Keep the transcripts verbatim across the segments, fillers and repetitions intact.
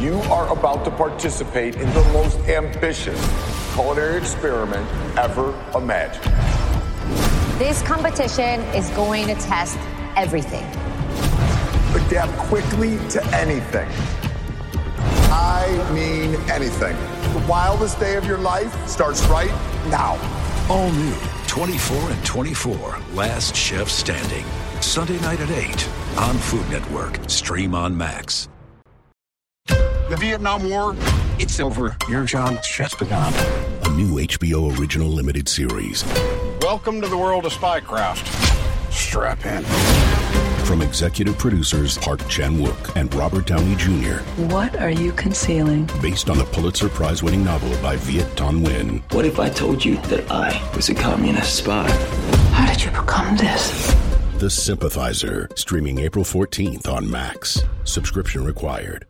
You are about to participate in the most ambitious culinary experiment ever imagined. This competition is going to test everything. Adapt quickly to anything. I mean anything. The wildest day of your life starts right now. All new twenty-four and twenty-four, Last Chef Standing. Sunday night at eight on Food Network. Stream on Max. The Vietnam War, it's over. Your job's just begun. A new H B O original limited series. Welcome to the world of Spycraft. Strap in. From executive producers Park Chan-wook and Robert Downey Junior What are you concealing? Based on the Pulitzer Prize-winning novel by Viet Thanh Nguyen. What if I told you that I was a communist spy? How did you become this? The Sympathizer, streaming April fourteenth on Max. Subscription required.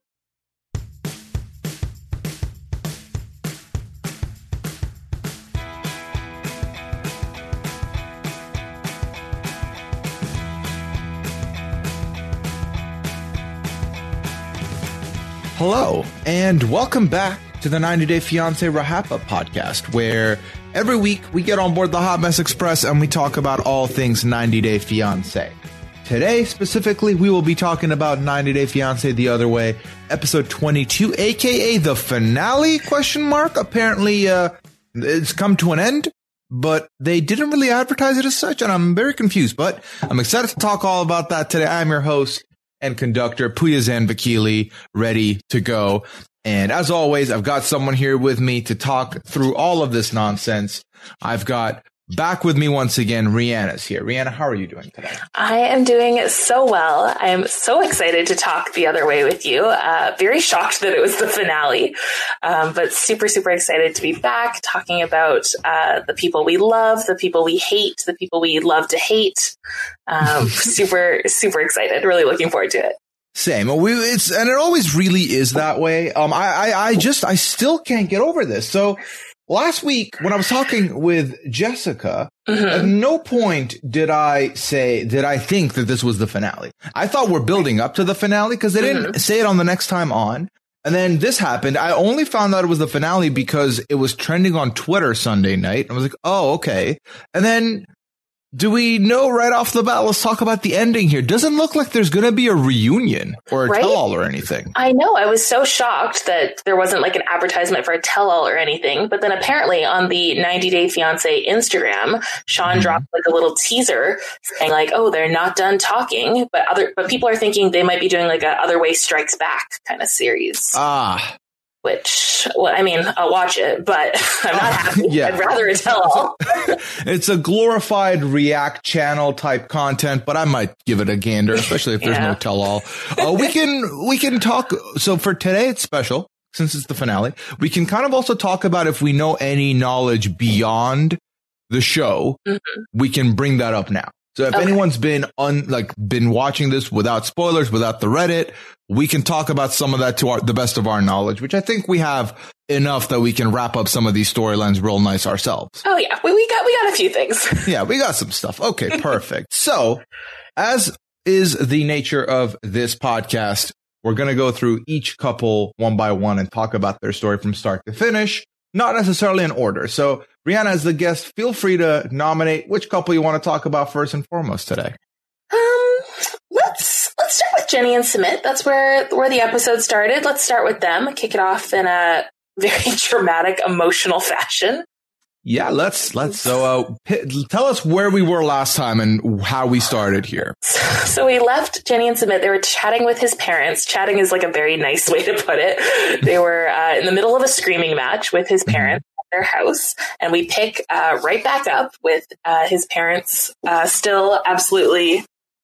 Hello, and welcome back to the ninety day Fiancé Wrap Up podcast, where every week we get on board the Hot Mess Express and we talk about all things ninety day Fiancé. Today, specifically, we will be talking about ninety day Fiancé the Other Way, episode twenty-two, aka the finale, question mark. Apparently, uh, it's come to an end, but they didn't really advertise it as such, and I'm very confused, but I'm excited to talk all about that today. I'm your host and conductor, Puya Zanvakili, ready to go. And as always, I've got someone here with me to talk through all of this nonsense. I've got back with me once again, Rihanna's here. Rihanna, how are you doing today? I am doing so well. I am so excited to talk the other way with you. Uh, very shocked that it was the finale, um, but super, super excited to be back talking about uh, the people we love, the people we hate, the people we love to hate. Um, super, super excited. Really looking forward to it. Same. We, it's, and it always really is that way. Um, I, I, I just, I still can't get over this. So last week when I was talking with Jessica, mm-hmm. at no point did I say, did I think that this was the finale. I thought we're building up to the finale because they didn't mm-hmm. say it on the next time on. And then this happened. I only found out it was the finale because it was trending on Twitter Sunday night. I was like, oh, okay. And then do we know right off the bat? Let's talk about the ending here. Doesn't look like there's going to be a reunion or a right? tell-all or anything. I know. I was so shocked that there wasn't like an advertisement for a tell-all or anything. But then apparently on the ninety day Fiancé Instagram, Sean mm-hmm. dropped like a little teaser saying like, oh, they're not done talking. But other, but people are thinking they might be doing like a Other Way Strikes Back kind of series. Ah. Which, well, I mean, I'll watch it, but I'm not happy. yeah. I'd rather a tell-all. It's a glorified React channel type content, but I might give it a gander, especially if there's yeah. no tell-all. Uh, we can, we can talk. So for today, it's special since it's the finale. We can kind of also talk about if we know any knowledge beyond the show, mm-hmm. we can bring that up now. So if okay. anyone's been un, like been watching this without spoilers, without the Reddit, we can talk about some of that to our, the best of our knowledge, which I think we have enough that we can wrap up some of these storylines real nice ourselves. Oh yeah, we, we got we got a few things. yeah, we got some stuff. Okay, perfect. So, as is the nature of this podcast, we're going to go through each couple one by one and talk about their story from start to finish, not necessarily in order. So, Rihanna, as the guest, feel free to nominate which couple you want to talk about first and foremost today. Um, let's let's start with Jenny and Sumit. That's where where the episode started. Let's start with them. Kick it off in a very dramatic, emotional fashion. Yeah, let's let's so uh, p- tell us where we were last time and how we started here. So we left Jenny and Sumit. They were chatting with his parents. Chatting is like a very nice way to put it. They were uh, in the middle of a screaming match with his parents. Their house, and we pick uh, right back up with uh, his parents uh, still absolutely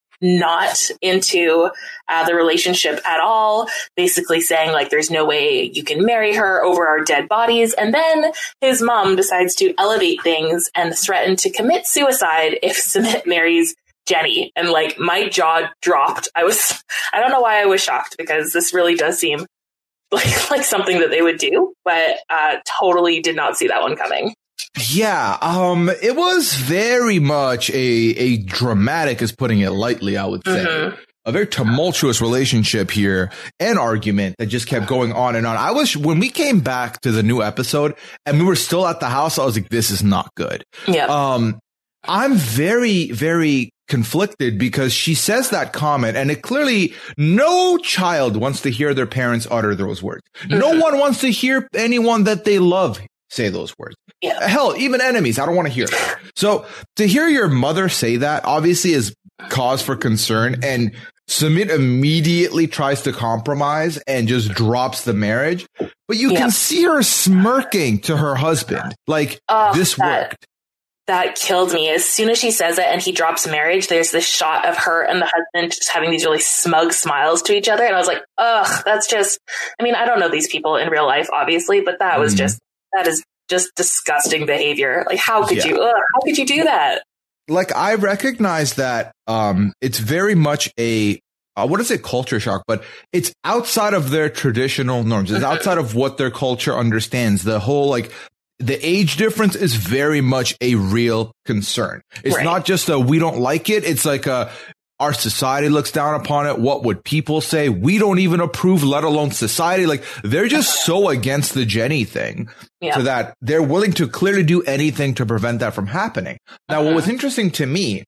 not into uh, the relationship at all, basically saying like there's no way you can marry her over our dead bodies. And then his mom decides to elevate things and threaten to commit suicide if Sumit marries Jenny. And like my jaw dropped. I was I don't know why I was shocked, because this really does seem like like something that they would do, but uh, totally did not see that one coming. Yeah, um, it was very much a a dramatic, is putting it lightly, I would say. Mm-hmm. a very tumultuous relationship here and argument that just kept going on and on. I was, when we came back to the new episode and we were still at the house, I was like, this is not good. Yeah. Um, I'm very, very conflicted because she says that comment and it clearly no child wants to hear their parents utter those words. Mm-hmm. No one wants to hear anyone that they love say those words. Yeah. Hell, even enemies. I don't want to hear that. So to hear your mother say that obviously is cause for concern, and Sumit immediately tries to compromise and just drops the marriage. But you yeah. can see her smirking to her husband. Like, oh, this that, worked. That killed me. As soon as she says it and he drops marriage, there's this shot of her and the husband just having these really smug smiles to each other. And I was like, ugh, that's just, I mean, I don't know these people in real life, obviously, but that was mm. just, that is just disgusting behavior. Like, how could yeah. you, ugh, how could you do that? Like, I recognize that um, it's very much a, uh, what is it, culture shock, but it's outside of their traditional norms. It's outside of what their culture understands. The whole, like, the age difference is very much a real concern. It's right. not just a, we don't like it. It's like a, our society looks down upon it. What would people say? We don't even approve, let alone society. Like, they're just so against the Jenny thing yeah. so that they're willing to clearly do anything to prevent that from happening. Now, uh-huh. what was interesting to me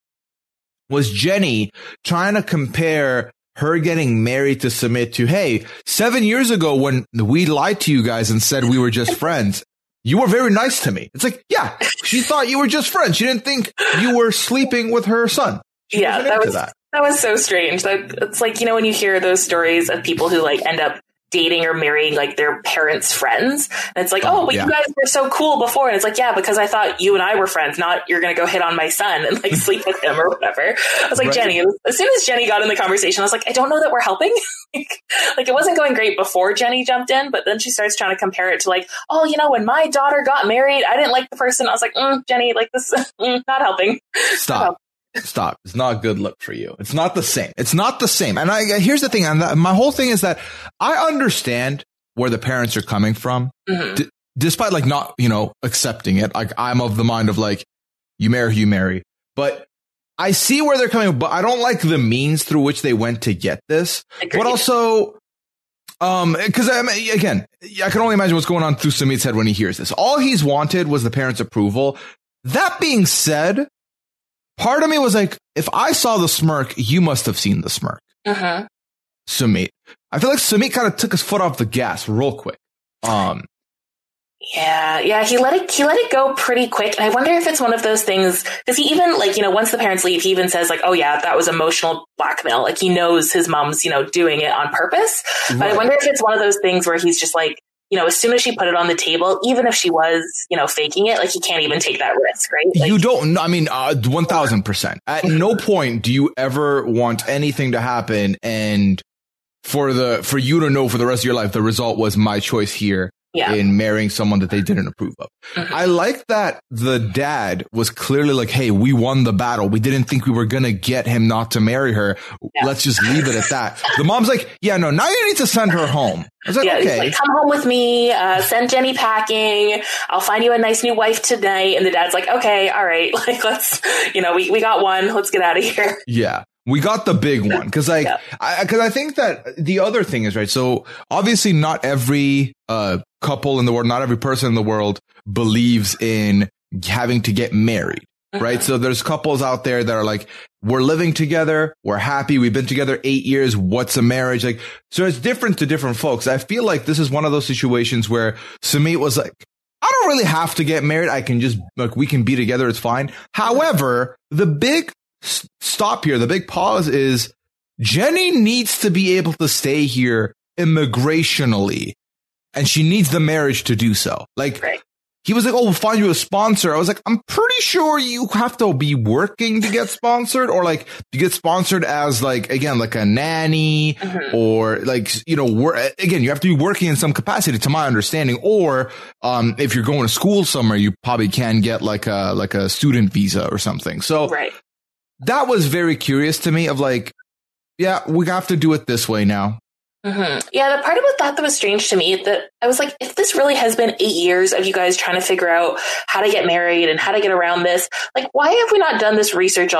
was Jenny trying to compare her getting married to Sumit to, hey, seven years ago when we lied to you guys and said we were just friends, you were very nice to me. It's like, yeah, she thought you were just friends. She didn't think you were sleeping with her son. She yeah, that was that. that was so strange. That it's like, you know, when you hear those stories of people who like end up dating or marrying like their parents' friends, and it's like, oh, but yeah. you guys were so cool before, and it's like, yeah, because I thought you and I were friends, not you're gonna go hit on my son and like sleep with him or whatever. I was like, right. Jenny. As soon as Jenny got in the conversation, I was like, I don't know that we're helping. like, like it wasn't going great before Jenny jumped in, but then she starts trying to compare it to like, oh, you know, when my daughter got married, I didn't like the person. I was like, mm, Jenny, like this, mm, not helping. Stop. Stop. It's not a good look for you. It's not the same. It's not the same. And I, here's the thing. And that, my whole thing is that I understand where the parents are coming from, mm-hmm. d- despite like not, you know, accepting it. Like, I'm of the mind of like, you marry who you marry, but I see where they're coming, but I don't like the means through which they went to get this. Agreed. But also, um, cause I mean, again, I can only imagine what's going on through Sumit's head when he hears this. All he's wanted was the parents' approval. That being said, part of me was like, if I saw the smirk, you must have seen the smirk. Uh-huh. Sumit. I feel like Sumit kind of took his foot off the gas real quick. Um, yeah, yeah, he let it, he let it go pretty quick. And I wonder if it's one of those things, because he even like, you know, once the parents leave, he even says like, oh yeah, that was emotional blackmail. Like he knows his mom's, you know, doing it on purpose. Right. But I wonder if it's one of those things where he's just like, you know, as soon as she put it on the table, even if she was, you know, faking it, like he can't even take that risk, right? Like, you don't, I mean, uh, one thousand percent. At no point do you ever want anything to happen and for the, for you to know for the rest of your life, the result was my choice here. Yeah. In marrying someone that they didn't approve of. Mm-hmm. I like that the dad was clearly like, hey, we won the battle. We didn't think we were going to get him not to marry her. Yeah. Let's just leave it at that. The mom's like, yeah, no, now you need to send her home. I was like, yeah, okay. Like, come home with me. Uh, send Jenny packing. I'll find you a nice new wife tonight. And the dad's like, okay, all right. Like, let's, you know, we, we got one. Let's get out of here. Yeah. We got the big one. Cause like, yeah. I, cause I think that the other thing is, right. So obviously not every, uh, couple in the world, not every person in the world believes in having to get married. Mm-hmm. Right. So there's couples out there that are like, we're living together. We're happy. We've been together eight years. What's a marriage? Like, so it's different to different folks. I feel like this is one of those situations where Sumit was like, I don't really have to get married. I can just, like, we can be together. It's fine. However, the big stop here, the big pause is Jenny needs to be able to stay here immigrationally, and she needs the marriage to do so. Like, right. He was like, oh, we'll find you a sponsor. I was like, I'm pretty sure you have to be working to get sponsored, or like to get sponsored as like, again, like a nanny mm-hmm. or like, you know, wor- again, you have to be working in some capacity to my understanding. Or, um, if you're going to school somewhere, you probably can get like a, like a student visa or something. So right. That was very curious to me of like, yeah, we have to do it this way now. Mm-hmm. Yeah, the part about that that was strange to me, that I was like, if this really has been eight years of you guys trying to figure out how to get married and how to get around this, like, why have we not done this research already?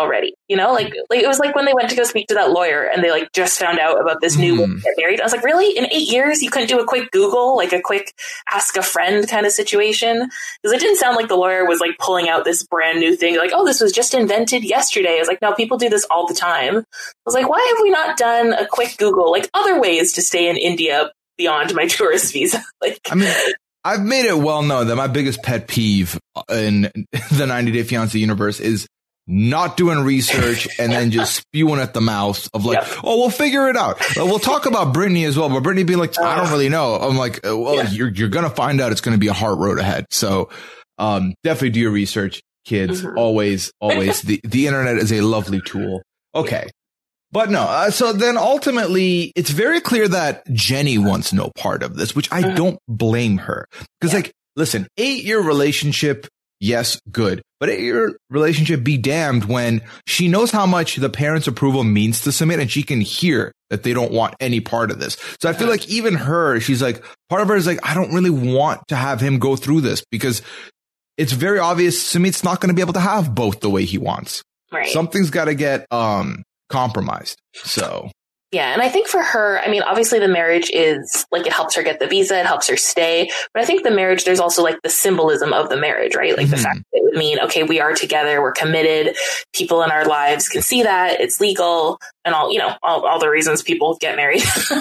You know, like, like it was like when they went to go speak to that lawyer and they like just found out about this new mm. get married. I was like, really? In eight years, you couldn't do a quick Google, like a quick ask a friend kind of situation? Because it didn't sound like the lawyer was like pulling out this brand new thing. Like, oh, this was just invented yesterday. I was like, no, people do this all the time. I was like, why have we not done a quick Google, like other ways to stay in India beyond my tourist visa? Like, I mean, I've made it well known that my biggest pet peeve in the ninety Day Fiancé universe is not doing research and then just spewing at the mouth of like, yep. oh, we'll figure it out. We'll talk about Brittany as well, but Brittany being like, I don't really know. I'm like, well, yeah. you're you're gonna find out. It's gonna be a hard road ahead. So, um, definitely do your research, kids. Mm-hmm. Always, always. the the internet is a lovely tool. Okay, but no. Uh, so then ultimately, it's very clear that Jenny wants no part of this, which I mm-hmm. don't blame her because, yeah. like, listen, eight year relationship. Yes, good. But your relationship be damned when she knows how much the parents' approval means to Sumit and she can hear that they don't want any part of this. So I feel like even her, she's like, part of her is like, I don't really want to have him go through this because it's very obvious Sumit's not going to be able to have both the way he wants. Right. Something's got to get um compromised. So. Yeah, and I think for her, I mean, obviously the marriage is, like, it helps her get the visa, it helps her stay, but I think the marriage, there's also, like, the symbolism of the marriage, right? Like, mm-hmm. the fact that it would mean, okay, we are together, we're committed, people in our lives can see that, it's legal, and all, you know, all, all the reasons people get married.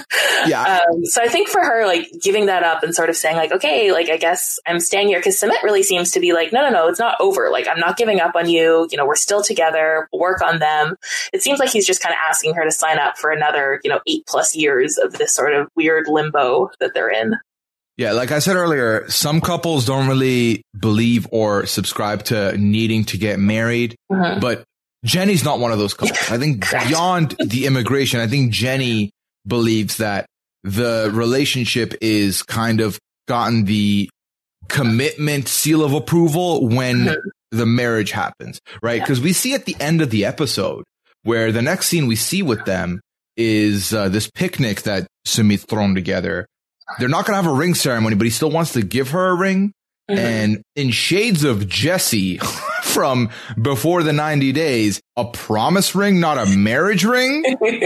yeah. Um, so I think for her, like, giving that up and sort of saying, like, okay, like, I guess I'm staying here, because Sumit really seems to be like, no, no, no, it's not over, like, I'm not giving up on you, you know, we're still together, we'll work on them. It seems like he's just kind of asking her to sign up for another you know, eight plus years of this sort of weird limbo that they're in. Yeah, like I said earlier, some couples don't really believe or subscribe to needing to get married, mm-hmm. but Jenny's not one of those couples. I think beyond the immigration, I think Jenny believes that the relationship is kind of gotten the commitment seal of approval when mm-hmm. the marriage happens, right? Because yeah. we see at the end of the episode where the next scene we see with them is uh, this picnic that Sumit's thrown together. They're not going to have a ring ceremony, but he still wants to give her a ring. Mm-hmm. And in shades of Jesse from before the ninety days, a promise ring, not a marriage ring.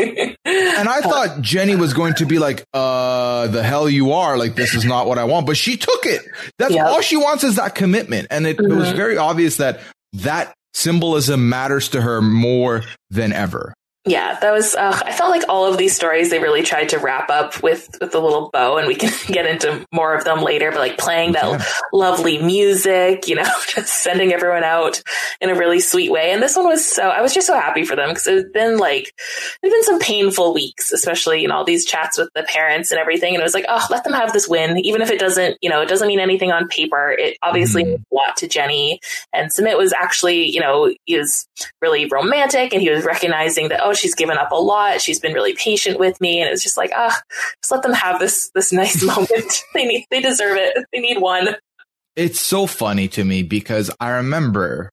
And I thought Jenny was going to be like, uh, the hell you are. Like, this is not what I want. But she took it. That's yep. all she wants is that commitment. And it, mm-hmm. it was very obvious that that symbolism matters to her more than ever. Yeah, that was, uh, I felt like all of these stories, they really tried to wrap up with, with a little bow, and we can get into more of them later, but like playing that yeah. lovely music, you know, just sending everyone out in a really sweet way. And this one was so, I was just so happy for them because it's been like, there's been some painful weeks, especially, you know, all these chats with the parents and everything. And it was like, oh, let them have this win, even if it doesn't, you know, it doesn't mean anything on paper. It obviously mm-hmm. means a lot to Jenny. And Sumit was actually, you know, he was really romantic and he was recognizing that, oh, she's given up a lot. She's been really patient with me. And it was just like, ah, just let them have this, this nice moment. They need, they deserve it. They need one. It's so funny to me because I remember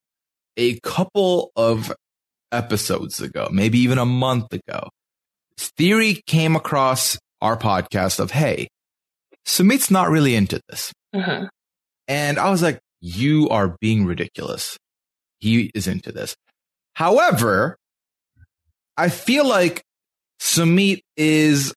a couple of episodes ago, maybe even a month ago, theory came across our podcast of, hey, Sumit's not really into this. Mm-hmm. And I was like, you are being ridiculous. He is into this. However, I feel like Sumit is,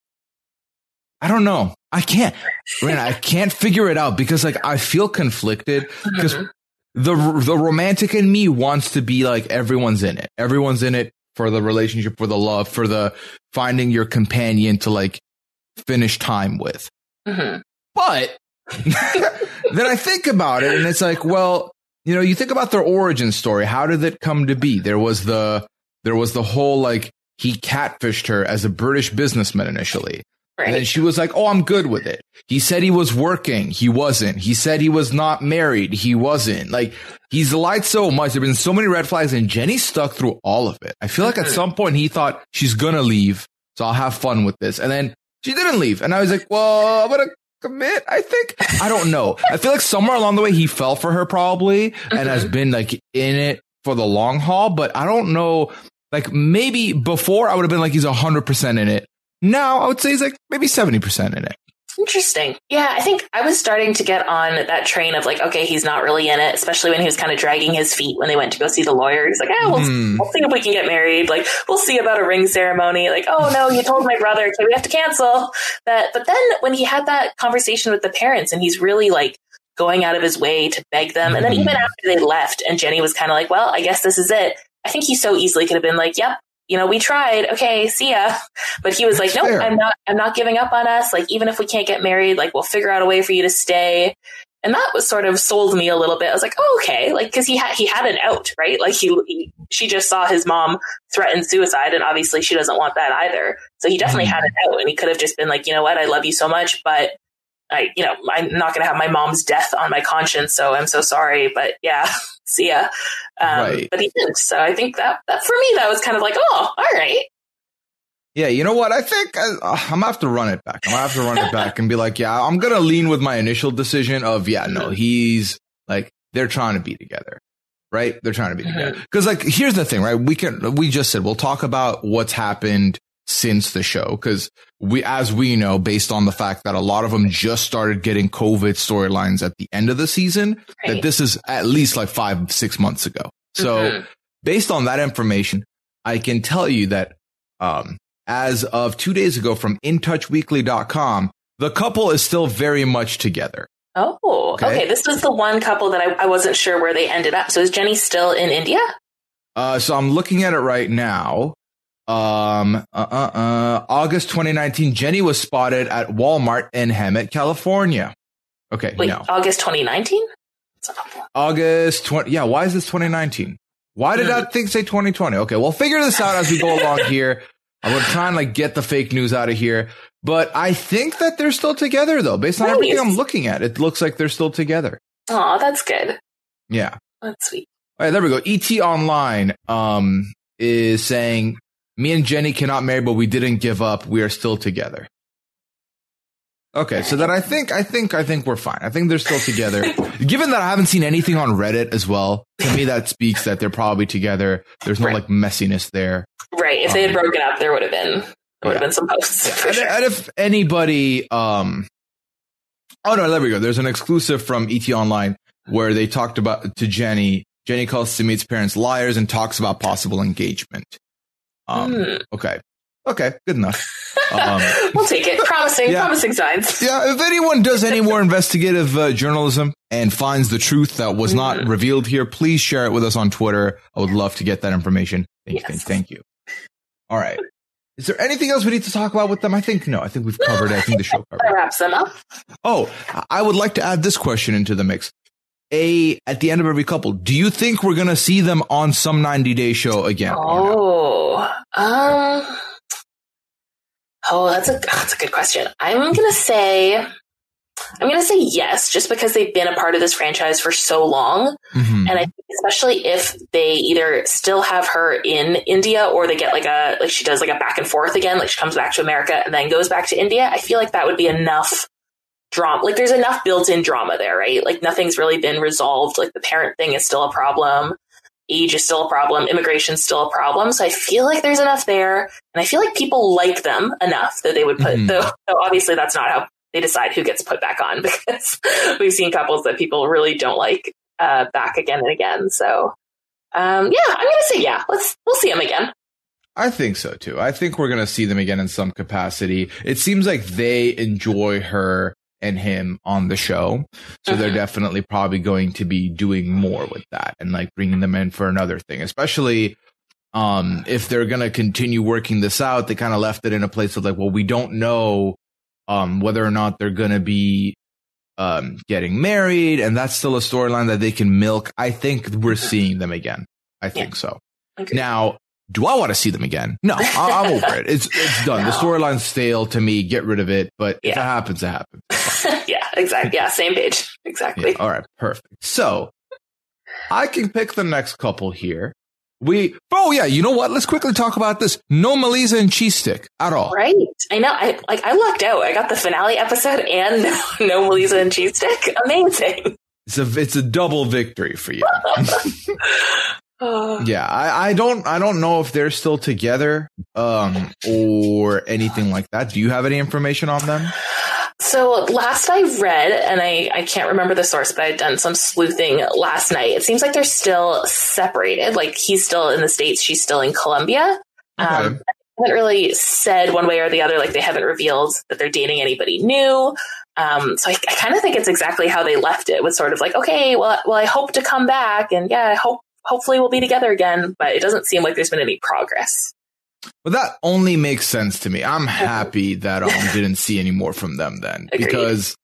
I don't know. I can't, man, I can't figure it out because like I feel conflicted because mm-hmm. the the romantic in me wants to be like everyone's in it. Everyone's in it for the relationship, for the love, for the finding your companion to like finish time with. Mm-hmm. But then I think about it and it's like, well, you know, you think about their origin story. How did it come to be? There was the There was the whole, like, he catfished her as a British businessman initially. Right. And then she was like, oh, I'm good with it. He said he was working. He wasn't. He said he was not married. He wasn't. Like, he's lied so much. There have been so many red flags, and Jenny stuck through all of it. I feel like at some point he thought she's going to leave, so I'll have fun with this. And then she didn't leave. And I was like, well, I'm going to commit, I think. I don't know. I feel like somewhere along the way he fell for her probably mm-hmm. and has been, like, in it for the long haul. But I don't know. Like, maybe before I would have been like, he's one hundred percent in it. Now I would say he's like maybe seventy percent in it. Interesting. Yeah, I think I was starting to get on that train of like, okay, he's not really in it, especially when he was kind of dragging his feet when they went to go see the lawyer. He's like, oh, we'll, mm. we'll see if we can get married. Like, we'll see about a ring ceremony. Like, oh, no, you told my brother, okay, we have to cancel that. But then when he had that conversation with the parents and he's really like going out of his way to beg them. Mm. And then even after they left and Jenny was kind of like, well, I guess this is it. I think he so easily could have been like, yep. You know, we tried. Okay, see ya. But he was like, nope, I'm not, I'm not giving up on us. Like, even if we can't get married, like, we'll figure out a way for you to stay. And that was sort of sold me a little bit. I was like, oh, okay. Like, cause he had, he had an out, right? Like he, he, she just saw his mom threaten suicide and obviously she doesn't want that either. So he definitely mm-hmm. had an out and he could have just been like, you know what? I love you so much, but I, you know, I'm not going to have my mom's death on my conscience. So I'm so sorry, but yeah, see ya. Um, right. But he didn't. So I think that, that for me, that was kind of like, oh, all right. Yeah. You know what? I think I, I'm gonna have to run it back. I'm gonna have to run it back and be like, yeah, I'm going to lean with my initial decision of, yeah, no, he's like, they're trying to be together, right? They're trying to be mm-hmm. together. Cause like, here's the thing, right? We can, we just said, we'll talk about what's happened since the show. Cause we, as we know, based on the fact that a lot of them just started getting COVID storylines at the end of the season, right. that this is at least like five, six months ago. So mm-hmm. based on that information, I can tell you that, um, as of two days ago from in touch weekly dot com, the couple is still very much together. Oh, okay. okay. This was the one couple that I, I wasn't sure where they ended up. So is Jenny still in India? Uh, so I'm looking at it right now. Um, uh, uh, uh, August twenty nineteen, Jenny was spotted at Walmart in Hemet, California. Okay. Wait, no. August twenty nineteen? August twenty. Yeah. Why is this twenty nineteen? Why did mm. that thing say twenty twenty? Okay. We'll figure this out as we go along here. I'm going to try and like get the fake news out of here, but I think that they're still together though. Based on nice. everything I'm looking at, it looks like they're still together. Oh, that's good. Yeah. That's sweet. All right. There we go. E T Online, um, is saying, me and Jenny cannot marry, but we didn't give up. We are still together. Okay, so then I think, I think, I think we're fine. I think they're still together. Given that I haven't seen anything on Reddit as well, to me that speaks that they're probably together. There's no right. like messiness there. Right. If um, they had broken up, there would have been, there would yeah. have been some posts. Yeah. For and, sure. and if anybody, um, oh no, there we go. There's an exclusive from E T Online where they talked about to Jenny. Jenny calls Sumit's parents liars and talks about possible engagement. Um, mm. Okay. Okay. Good enough. Um, we'll take it. Promising, yeah. promising signs. Yeah. If anyone does any more investigative uh, journalism and finds the truth that was mm. not revealed here, please share it with us on Twitter. I would love to get that information. Thank yes. you. Thank you. All right. Is there anything else we need to talk about with them? I think no. I think we've covered it. I think the show covered it. Wraps them up. Oh, I would like to add this question into the mix. A, at the end of every couple, do you think we're going to see them on some ninety day show again? Oh, um, oh, that's a, that's a good question. I'm going to say, I'm going to say yes, just because they've been a part of this franchise for so long. Mm-hmm. And I think especially if they either still have her in India or they get like a, like she does like a back and forth again, like she comes back to America and then goes back to India. I feel like that would be enough drama. Like there's enough built-in drama there, right? Like nothing's really been resolved. Like the parent thing is still a problem. Age is still a problem. Immigration's still a problem. So I feel like there's enough there. And I feel like people like them enough that they would put, mm-hmm. though, though obviously that's not how they decide who gets put back on, because we've seen couples that people really don't like uh, back again and again. So um, yeah, I'm going to say, yeah, let's, we'll see them again. I think so too. I think we're going to see them again in some capacity. It seems like they enjoy her and him on the show. So uh-huh. they're definitely probably going to be doing more with that and like bringing them in for another thing, especially um, if they're going to continue working this out. They kind of left it in a place of like, well, we don't know um, whether or not they're going to be um, getting married. And that's still a storyline that they can milk. I think we're seeing them again. I think yeah. so. Okay. Now, do I want to see them again? No, I- I'm over it. It's it's done. No. The storyline's stale to me. Get rid of it. But yeah. if it happens, it happens. yeah, exactly. Yeah, same page. Exactly. Yeah, all right, perfect. So I can pick the next couple here. We oh yeah, you know what? Let's quickly talk about this. No Melissa and Cheese Stick at all. Right. I know. I like. I lucked out. I got the finale episode and no, no Melissa and Cheese Stick. Amazing. It's a it's a double victory for you. Yeah, I, I don't I don't know if they're still together um, or anything like that. Do you have any information on them? So last I read, and I, I can't remember the source, but I'd done some sleuthing last night. It seems like they're still separated. Like he's still in the States. She's still in Colombia. Okay. Um, I haven't really said one way or the other. Like they haven't revealed that they're dating anybody new. Um, so I, I kind of think it's exactly how they left it, with sort of like, okay, well, well, I hope to come back, and yeah, I hope hopefully we'll be together again. But it doesn't seem like there's been any progress. Well, that only makes sense to me. I'm happy that I um, didn't see any more from them then. Agreed. Because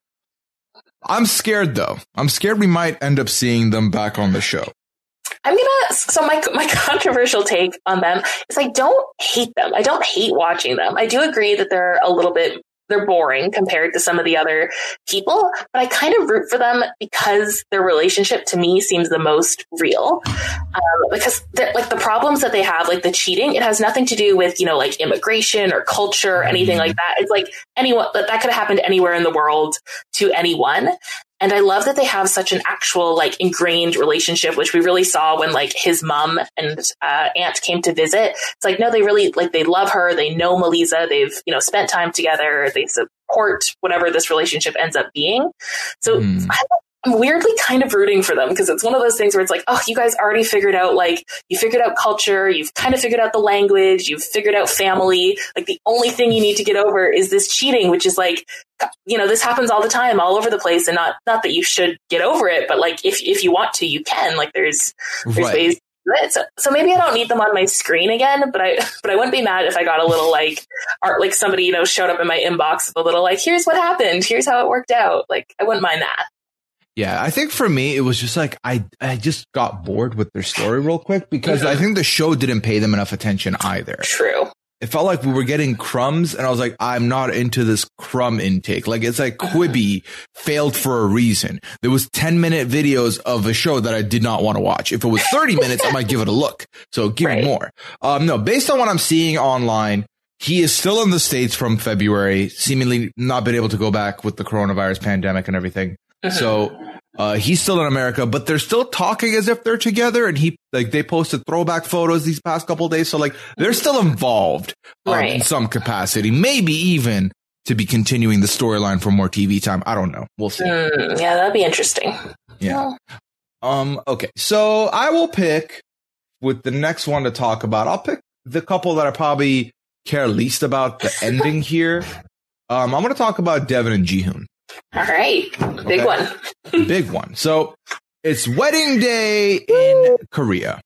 I'm scared, though. I'm scared we might end up seeing them back on the show. I'm gonna, so my my controversial take on them is I don't hate them. I don't hate watching them. I do agree that they're a little bit, they're boring compared to some of the other people, but I kind of root for them because their relationship to me seems the most real. Um, because like the problems that they have, like the cheating, it has nothing to do with, you know, like immigration or culture or anything like that. It's like anyone that, that could have happened anywhere in the world to anyone. And I love that they have such an actual, like, ingrained relationship, which we really saw when, like, his mom and uh, aunt came to visit. It's like, no, they really, like, they love her. They know Melissa. They've, you know, spent time together. They support whatever this relationship ends up being. So mm. I I'm weirdly kind of rooting for them, because it's one of those things where it's like, oh, you guys already figured out, like, you figured out culture, you've kind of figured out the language, you've figured out family. Like, the only thing you need to get over is this cheating, which is like, you know, this happens all the time, all over the place. And not, not that you should get over it, but like, if, if you want to, you can. Like, there's, there's right. ways to do it. So, so maybe I don't need them on my screen again, but I, but I wouldn't be mad if I got a little, like, art, like somebody, you know, showed up in my inbox with a little, like, here's what happened, here's how it worked out. Like, I wouldn't mind that. Yeah, I think for me, it was just like, I, I just got bored with their story real quick, because I think the show didn't pay them enough attention either. True. It felt like we were getting crumbs, and I was like, I'm not into this crumb intake. Like, it's like Quibi failed for a reason. There was ten minute videos of a show that I did not want to watch. If it was thirty minutes, I might give it a look. So give right. me more. Um, no, based on what I'm seeing online, he is still in the States from February, seemingly not been able to go back with the coronavirus pandemic and everything. Mm-hmm. So uh, he's still in America, but they're still talking as if they're together. And he, like, they posted throwback photos these past couple of days. So, like, they're still involved um, right. in some capacity, maybe even to be continuing the storyline for more T V time. I don't know. We'll see. Mm, yeah, that'd be interesting. Yeah. Um. Okay. So I will pick with the next one to talk about. I'll pick the couple that I probably care least about the ending here. Um. I'm going to talk about Devin and Jihoon. All right. Big okay. one. Big one. So it's wedding day in Korea.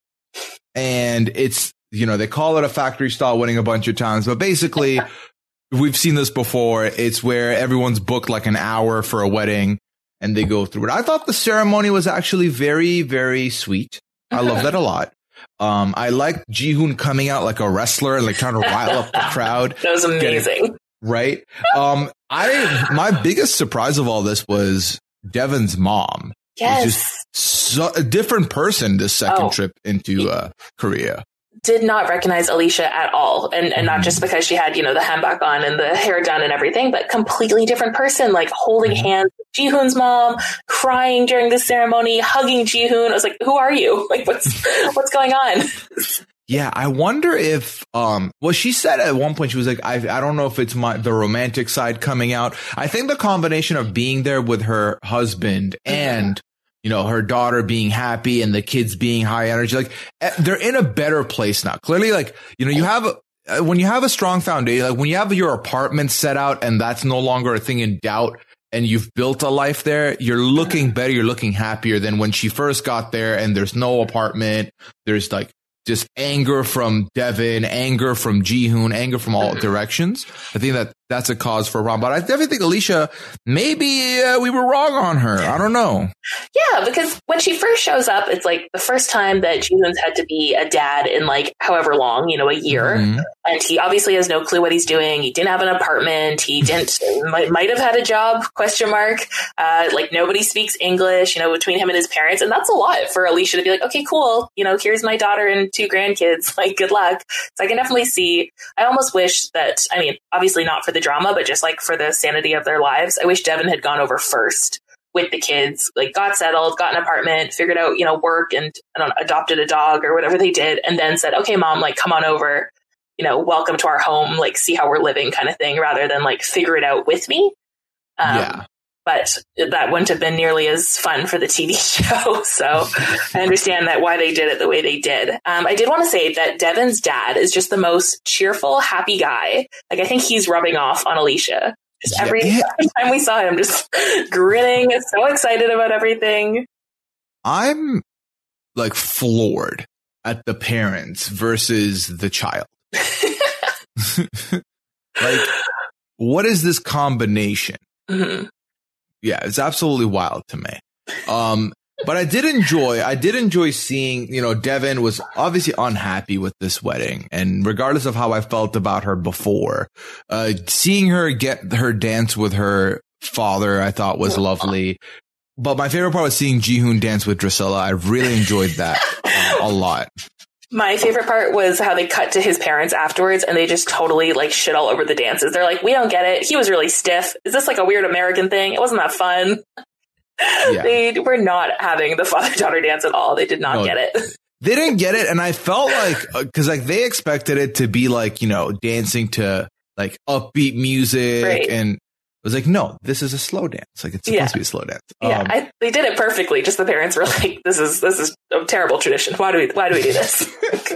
And it's, you know, they call it a factory style wedding a bunch of times. But basically, we've seen this before. It's where everyone's booked like an hour for a wedding and they go through it. I thought the ceremony was actually very, very sweet. I love that a lot. Um, I liked Jihoon coming out like a wrestler and like trying to rile up the crowd. That was amazing. Getting, right. Um, I, my biggest surprise of all this was Devin's mom. Yes. Just so, a different person this second oh. trip into uh, Korea. Did not recognize Alicia at all. And and not just because she had, you know, the handbag on and the hair done and everything, but completely different person, like holding mm-hmm. hands with Jihoon's mom, crying during the ceremony, hugging Jihoon. I was like, who are you? Like, what's what's going on? Yeah, I wonder if, um, well, she said at one point, she was like, I I don't know if it's my, the romantic side coming out. I think the combination of being there with her husband and, you know, her daughter being happy and the kids being high energy, like they're in a better place now. Clearly, like, you know, you have, a, when you have a strong foundation, like when you have your apartment set out and that's no longer a thing in doubt and you've built a life there, you're looking better, you're looking happier than when she first got there and there's no apartment. There's like, just anger from Devin, anger from Jihoon, anger from all directions. I think that that's a cause for a problem. But I definitely think Alicia, maybe uh, we were wrong on her. I don't know. Yeah, because when she first shows up, it's like the first time that Jihoon's had to be a dad in like however long, you know, a year. Mm-hmm. And he obviously has no clue what he's doing. He didn't have an apartment. He didn't, might, might have had a job, question mark. Uh, like nobody speaks English, you know, between him and his parents. And that's a lot for Alicia to be like, okay, cool. You know, here's my daughter and two grandkids. Like, good luck. So I can definitely see, I almost wish that, I mean, obviously not for the drama, but just like for the sanity of their lives, I wish Devin had gone over first with the kids, like got settled, got an apartment, figured out, you know, work and I don't know, adopted a dog or whatever they did. And then said, okay, mom, like come on over, you know, welcome to our home, like see how we're living kind of thing, rather than like figure it out with me. Um, yeah. But that wouldn't have been nearly as fun for the T V show. So I understand that why they did it the way they did. Um, I did want to say that Devin's dad is just the most cheerful, happy guy. Like, I think he's rubbing off on Alicia. Just every, yeah. every time we saw him, just grinning, so excited about everything. I'm like floored at the parents versus the child. Like, what is this combination? Mm-hmm. Yeah, it's absolutely wild to me. Um, but I did enjoy, I did enjoy seeing, you know, Devin was obviously unhappy with this wedding. And regardless of how I felt about her before, uh, seeing her get her dance with her father, I thought was lovely. But my favorite part was seeing Ji-hoon dance with Drusilla. I really enjoyed that uh, a lot. My favorite part was how they cut to his parents afterwards and they just totally like shit all over the dances. They're like, we don't get it. He was really stiff. Is this like a weird American thing? It wasn't that fun. Yeah. They were not having the father-daughter dance at all. They did not no, get it. They didn't get it. And I felt like, because like they expected it to be like, you know, dancing to like upbeat music. Right. And I was like, no, this is a slow dance. Like, it's supposed yeah. to be a slow dance. Yeah, um, I, they did it perfectly. Just the parents were like, "This is this is a terrible tradition. Why do we why do we do this?"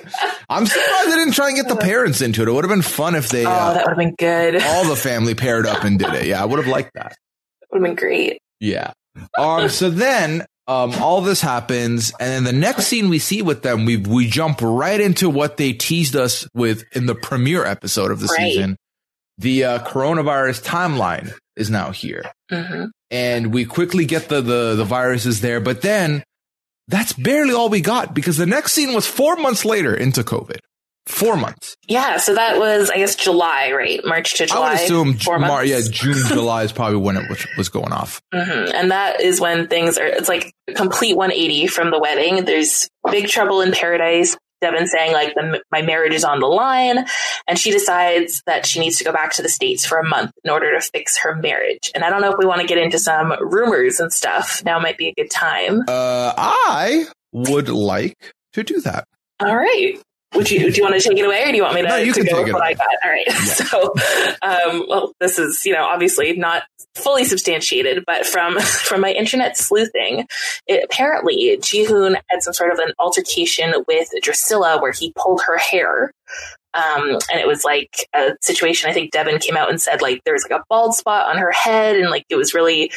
I'm surprised they didn't try and get the parents into it. It would have been fun if they. Oh, uh, that would have been good. All the family paired up and did it. Yeah, I would have liked that. Would have been great. Yeah. Um. So then, um, all this happens, and then the next scene we see with them, we we jump right into what they teased us with in the premiere episode of the right. season. The uh, coronavirus timeline is now here. Mm-hmm. And we quickly get the, the, the viruses there. But then that's barely all we got because the next scene was four months later into COVID. Four months. Yeah. So that was, I guess, July, right? March to July. I would assume four Mar- yeah, June, July is probably when it was, was going off. Mm-hmm. And that is when things are, it's like a complete one eighty from the wedding. There's big trouble in paradise. Devin saying like the, my marriage is on the line, and she decides that she needs to go back to the States for a month in order to fix her marriage. And I don't know if we want to get into some rumors and stuff. Now might be a good time. Uh, I would like to do that. All right. Would you, do you want to take it away or do you want me to, no, you to can go take with it what away. I got? All right. Yeah. So, um, well, this is, you know, obviously not fully substantiated, but from, from my internet sleuthing, it, apparently Ji-hoon had some sort of an altercation with Drusilla where he pulled her hair. Um, and it was like a situation, I think Devin came out and said like there was like a bald spot on her head and like it was really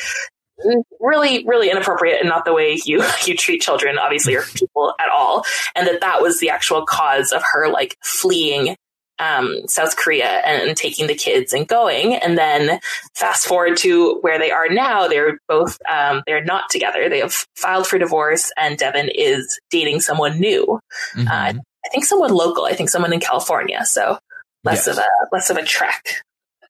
really, really inappropriate and not the way you, you treat children, obviously, or people at all. And that that was the actual cause of her like fleeing um, South Korea and taking the kids and going. And then fast forward to where they are now. They're both, um, they're not together. They have filed for divorce and Devin is dating someone new. Mm-hmm. Uh, I think someone local. I think someone in California. So less yes. of a, less of a trek.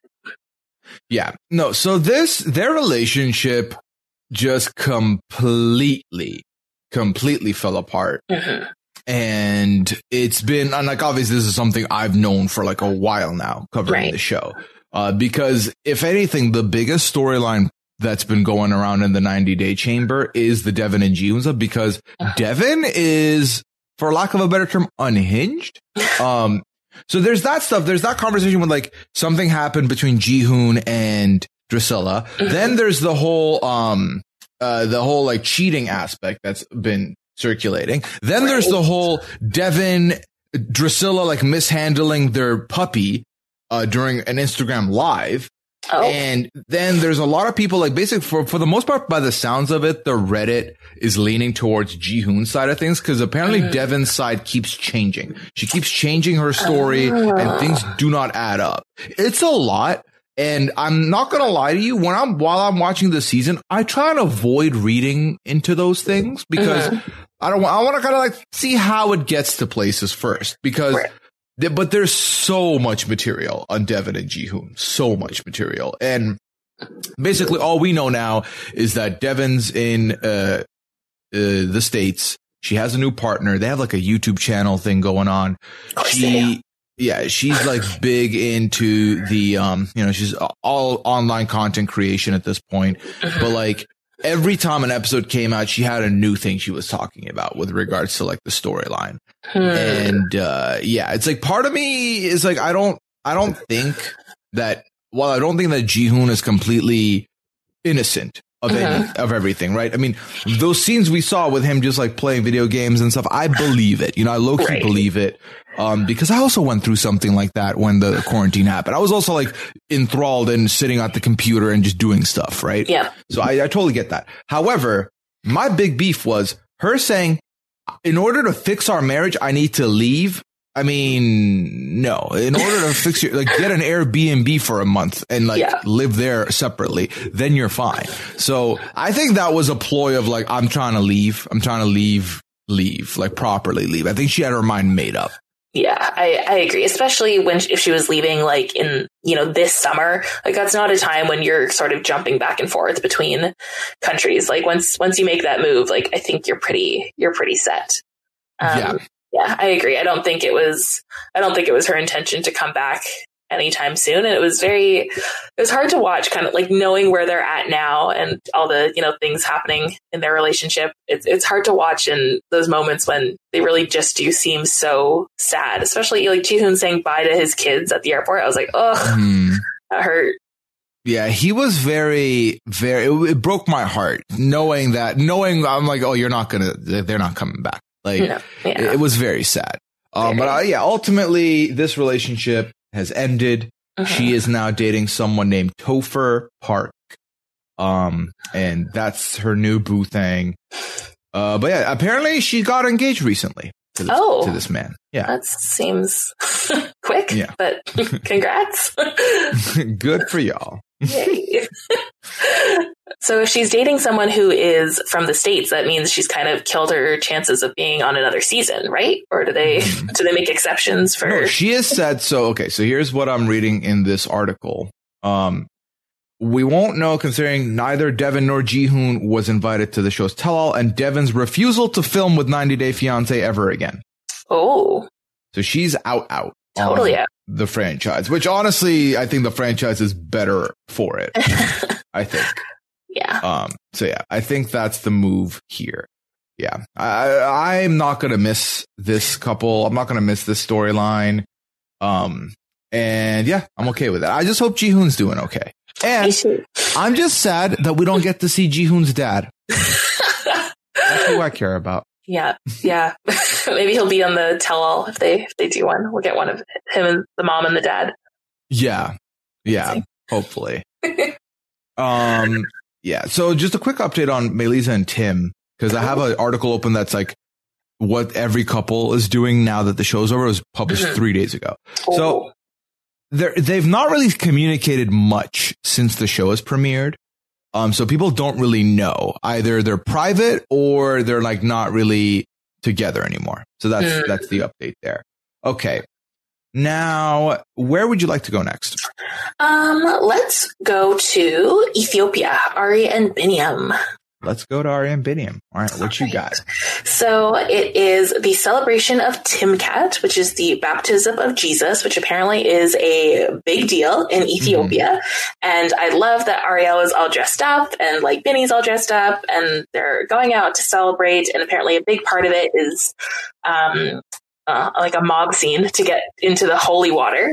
Yeah, no. So this, their relationship just completely, completely fell apart. Mm-hmm. And it's been, and like, obviously this is something I've known for like a while now covering right. the show. Uh, because if anything, the biggest storyline that's been going around in the ninety day chamber is the Devin and Ji-hoon stuff, because uh-huh. Devin is, for lack of a better term, unhinged. Um, So there's that stuff. There's that conversation when like something happened between Ji-hoon and Drusilla. Mm-hmm. Then there's the whole, um, uh, the whole like cheating aspect that's been circulating. Then right. there's the whole Devin, Drusilla like mishandling their puppy, uh, during an Instagram live. Oh. And then there's a lot of people like basically for, for the most part, by the sounds of it, the Reddit is leaning towards Ji-hoon's side of things because apparently mm. Devin's side keeps changing. She keeps changing her story oh. and things do not add up. It's a lot. And I'm not going to lie to you. When I'm, while I'm watching the season, I try and avoid reading into those things because mm-hmm. I don't want, I want to kind of like see how it gets to places first because right. But there's so much material on Devin and Ji-hoon, so much material. And basically all we know now is that Devin's in uh, uh, the States. She has a new partner. They have like a YouTube channel thing going on. She, yeah, she's like big into the, um, you know, she's all online content creation at this point. But like every time an episode came out, she had a new thing she was talking about with regards to like the storyline. Hmm. And, uh, yeah, it's like part of me is like, I don't, I don't think that, while I don't think that Ji-hoon is completely innocent of Mm-hmm. any, of everything, right? I mean, those scenes we saw with him just like playing video games and stuff, I believe it. You know, I low-key Right. believe it. Um, because I also went through something like that when the quarantine happened. I was also like enthralled and sitting at the computer and just doing stuff, right? Yeah. So I, I totally get that. However, my big beef was her saying, in order to fix our marriage, I need to leave. I mean, no, in order to fix your, like, get an Airbnb for a month and like Yeah. live there separately, then you're fine. So I think that was a ploy of like, I'm trying to leave. I'm trying to leave, leave, like properly leave. I think she had her mind made up. Yeah, I, I agree. Especially when if she was leaving like in, you know, this summer, like that's not a time when you're sort of jumping back and forth between countries. Like once, once you make that move, like I think you're pretty, you're pretty set. Um, Yeah. Yeah, I agree. I don't think it was, I don't think it was her intention to come back anytime soon. And it was very, it was hard to watch, kind of like knowing where they're at now and all the, you know, things happening in their relationship. It's, it's hard to watch in those moments when they really just do seem so sad, especially like Ji-hoon saying bye to his kids at the airport. I was like, ugh, Mm. that hurt. Yeah, he was very, very, it, it broke my heart knowing that, knowing I'm like, oh, you're not going to, they're not coming back. Like, No, yeah. it, it was very sad. Um, but uh, yeah, ultimately, this relationship has ended. Mhm. She is now dating someone named Topher Park. Um, and that's her new boo thing. Uh, but yeah, apparently she got engaged recently to this, Oh. to this man. Yeah. That seems quick, Yeah. but congrats. Good for y'all. Yay. So if she's dating someone who is from the States, that means she's kind of killed her chances of being on another season, right? Or do they do they make exceptions for No, she has said so. Okay, so here's what I'm reading in this article. Um, we won't know considering neither Devin nor Ji-hoon was invited to the show's tell-all and Devin's refusal to film with ninety Day Fiancé ever again. Oh, So she's out, out. totally on out. The franchise, which honestly, I think the franchise is better for it. I think. Yeah. Um, so yeah, I think that's the move here. Yeah. I, I'm not going to miss this couple. I'm not going to miss this storyline. Um, and yeah, I'm okay with that. I just hope Ji-hoon's doing okay. And I'm just sad that we don't get to see Ji-hoon's dad. That's who I care about. Yeah. Yeah. Maybe he'll be on the tell-all if they if they do one. We'll get one of him and the mom and the dad. Yeah. Yeah. Hopefully. Um, yeah. So just a quick update on Melisa and Tim, because I have an article open that's like what every couple is doing now that the show's over. It was published Mhm. three days ago. Oh. So they're, they've not really communicated much since the show has premiered. Um, so people don't really know. Either they're private or they're like not really together anymore. So that's, Mm. that's the update there. Okay. Now, where would you like to go next? Um, let's go to Ethiopia, Ari and Biniam. Let's go to Ari and Biniam. All right, what you got? So it is the celebration of Timkat, which is the baptism of Jesus, which apparently is a big deal in Ethiopia. And I love that Ariel is all dressed up and like Binny's all dressed up and they're going out to celebrate. And apparently a big part of it is, um, Uh, like a mob scene to get into the holy water.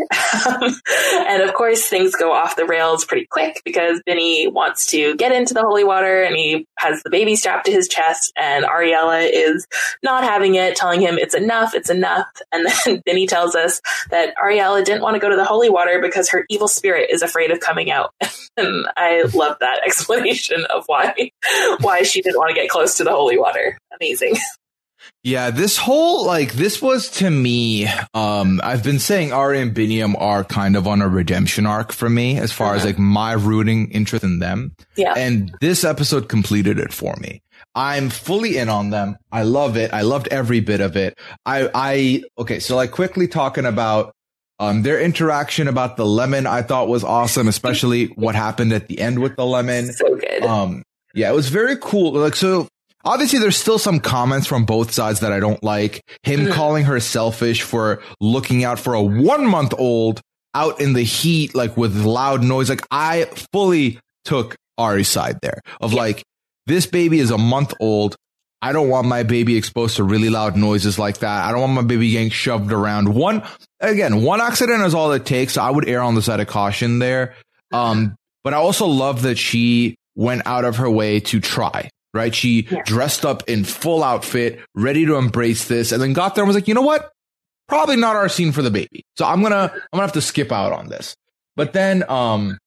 And of course, things go off the rails pretty quick because Binny wants to get into the holy water and he has the baby strapped to his chest and Ariella is not having it, telling him it's enough, it's enough. And then Binny tells us that Ariella didn't want to go to the holy water because her evil spirit is afraid of coming out. And I love that explanation of why, why she didn't want to get close to the holy water. Amazing. Yeah, this whole, like, this was to me, um, I've been saying Ari and Biniam are kind of on a redemption arc for me as far Uh-huh. as like my rooting interest in them. Yeah. And this episode completed it for me. I'm fully in on them. I love it. I loved every bit of it. I, I, okay. So like quickly talking about, um, their interaction about the lemon, I thought was awesome, especially what happened at the end with the lemon. So good. Um, yeah, it was very cool. Like, so obviously there's still some comments from both sides that I don't like. Him Mhm. calling her selfish for looking out for a one month old out in the heat, like with loud noise. Like I fully took Ari's side there of like, this baby is a month old. I don't want my baby exposed to really loud noises like that. I don't want my baby getting shoved around. One, again, one accident is all it takes. So I would err on the side of caution there. Um, but I also love that she went out of her way to try, right? She yeah. dressed up in full outfit, ready to embrace this, and then got there and was like, you know what? Probably not our scene for the baby. So I'm going to, I'm going to have to skip out on this. But then, um,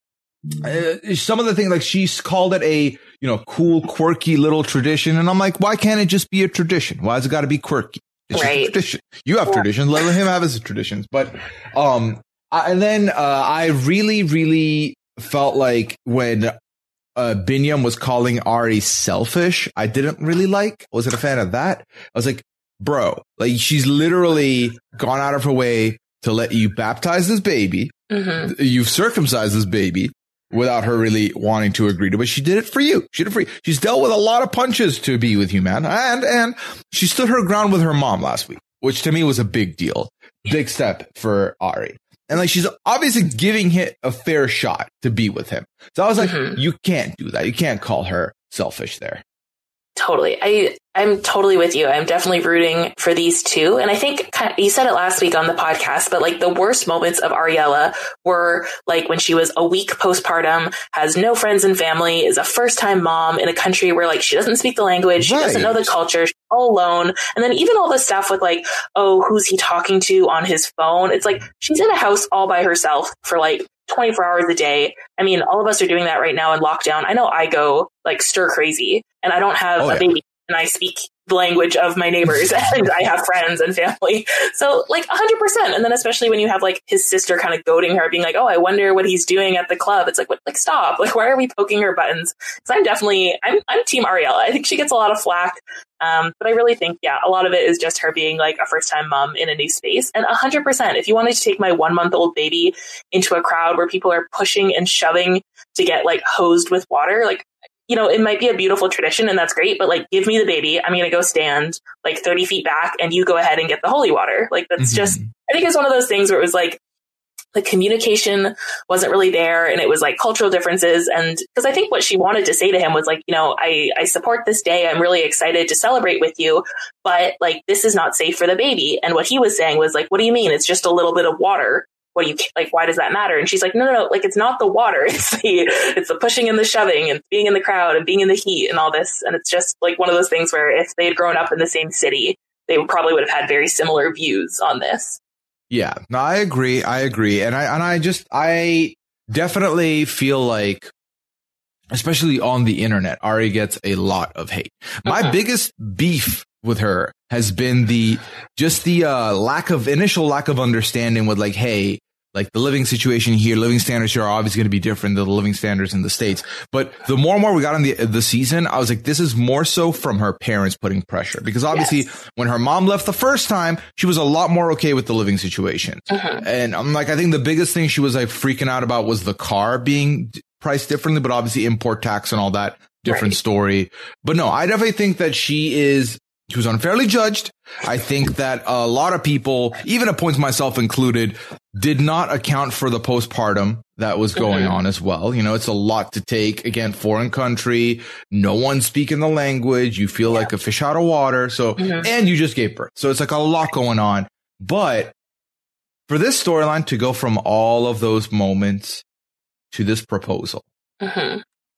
uh, some of the things, like she's called it a, you know, cool, quirky little tradition. And I'm like, why can't it just be a tradition? Why has it got to be quirky? It's right. just a tradition. You have yeah. traditions. Let him have his traditions. But, um, I, and then, uh, I really, really felt like when, uh, Binyam was calling Ari selfish, I didn't really like. I wasn't a fan of that. I was like, bro, like she's literally gone out of her way to let you baptize this baby. Mm-hmm. You've circumcised this baby without her really wanting to agree to, but she did it for you. She did it for you. She's dealt with a lot of punches to be with you, man. And, and she stood her ground with her mom last week, which to me was a big deal. Big step for Ari. And like, she's obviously giving it a fair shot to be with him. So I was like, mm-hmm. you can't do that. You can't call her selfish there. Totally. I, I'm totally with you. I'm definitely rooting for these two. And I think kind of, you said it last week on the podcast, but like the worst moments of Ariella were like when she was a week postpartum, has no friends and family, is a first time mom in a country where like she doesn't speak the language. She right. doesn't know the culture. She's all alone. And then even all this stuff with like, oh, who's he talking to on his phone? It's like she's in a house all by herself for like twenty-four hours a day. I mean, all of us are doing that right now in lockdown. I know I go like stir crazy and I don't have oh, a yeah. baby and I speak the language of my neighbors and I have friends and family. So like a hundred percent. And then especially when you have like his sister kind of goading her, being like, oh, I wonder what he's doing at the club. It's like, what, like, stop. Like, why are we poking her buttons? Cause I'm definitely, I'm, I'm team Ariella. I think she gets a lot of flack. Um, but I really think, yeah, a lot of it is just her being like a first time mom in a new space. And a hundred percent, if you wanted to take my one month old baby into a crowd where people are pushing and shoving to get like hosed with water, like, you know, it might be a beautiful tradition and that's great, but like, give me the baby. I'm going to go stand like thirty feet back and you go ahead and get the holy water. Like, that's mm-hmm. just, I think it's one of those things where it was like, the communication wasn't really there and it was like cultural differences. And because I think what she wanted to say to him was like, you know, I, I support this day. I'm really excited to celebrate with you, but like, this is not safe for the baby. And what he was saying was like, what do you mean? It's just a little bit of water. What do you like? Why does that matter? And she's like, no, no, no. Like, it's not the water. It's the, it's the pushing and the shoving and being in the crowd and being in the heat and all this. And it's just like one of those things where if they had grown up in the same city, they would probably would have had very similar views on this. Yeah, no, I agree. I agree. And I, and I just, I definitely feel like, especially on the internet, Ari gets a lot of hate. My uh-huh. biggest beef with her has been the, just the, uh, lack of, initial lack of understanding with like, hey, like the living situation here, living standards here are obviously going to be different than the living standards in the States. But the more and more we got on the the season, I was like, this is more so from her parents putting pressure. Because obviously yes. when her mom left the first time, she was a lot more okay with the living situation. Uh-huh. And I'm like, I think the biggest thing she was like freaking out about was the car being priced differently, but obviously import tax and all that, different right. story. But no, I definitely think that she is, she was unfairly judged. I think that a lot of people, even at points myself included, did not account for the postpartum that was going mm-hmm. on as well. You know, it's a lot to take. Again, foreign country, no one speaking the language. You feel yeah. like a fish out of water. So, mm-hmm. and you just gave birth. So it's like a lot going on. But for this storyline to go from all of those moments to this proposal, mm-hmm.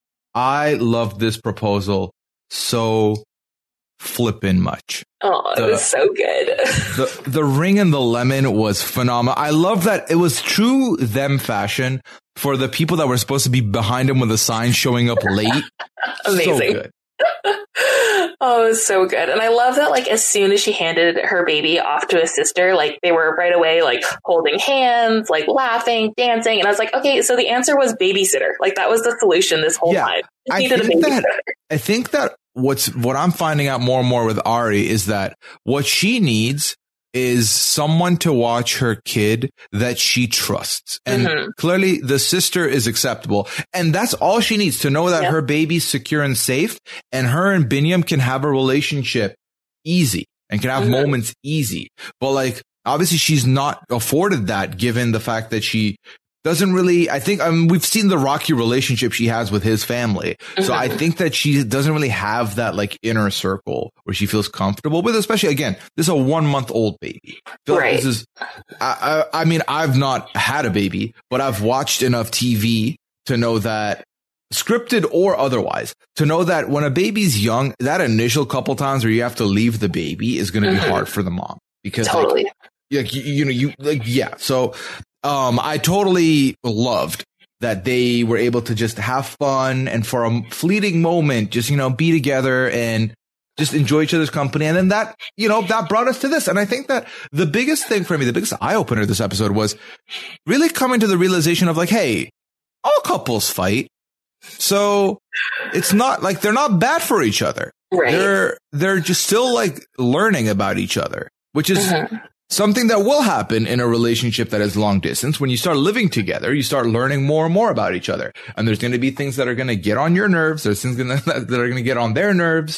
I loved this proposal so flippin' much. Oh, the, it was so good. the the ring and the lemon was phenomenal. I love that it was true them fashion for the people that were supposed to be behind him with a sign showing up late. Amazing. So good. Oh, it was so good. And I love that, like, as soon as she handed her baby off to his sister, like, they were right away, like, holding hands, like, laughing, dancing. And I was like, okay, so the answer was babysitter. Like, that was the solution this whole yeah, time. I think, that, I think that what's what I'm finding out more and more with Ari is that what she needs is someone to watch her kid that she trusts. And mm-hmm. clearly the sister is acceptable. And that's all she needs to know that yep. her baby's secure and safe. And her and Binyam can have a relationship easy and can have mm-hmm. moments easy. But like, obviously she's not afforded that given the fact that she doesn't really, I think, I mean, we've seen the rocky relationship she has with his family. Mm-hmm. So I think that she doesn't really have that like inner circle where she feels comfortable with, especially again, this is a one month old baby. I feel right. like this is, I, I, I mean, I've not had a baby, but I've watched enough T V to know that scripted or otherwise, to know that when a baby's young, that initial couple times where you have to leave the baby is going to mm-hmm. be hard for the mom because totally. like, like you, you know, you like, yeah. So, um, I totally loved that they were able to just have fun and for a fleeting moment, just, you know, be together and just enjoy each other's company. And then that, you know, that brought us to this. And I think that the biggest thing for me, the biggest eye opener this episode was really coming to the realization of like, hey, all couples fight. So it's not like they're not bad for each other. Right. They're, they're just still like learning about each other, which is mm-hmm. something that will happen in a relationship that is long distance. When you start living together, you start learning more and more about each other. And there's going to be things that are going to get on your nerves. There's things gonna, that are going to get on their nerves.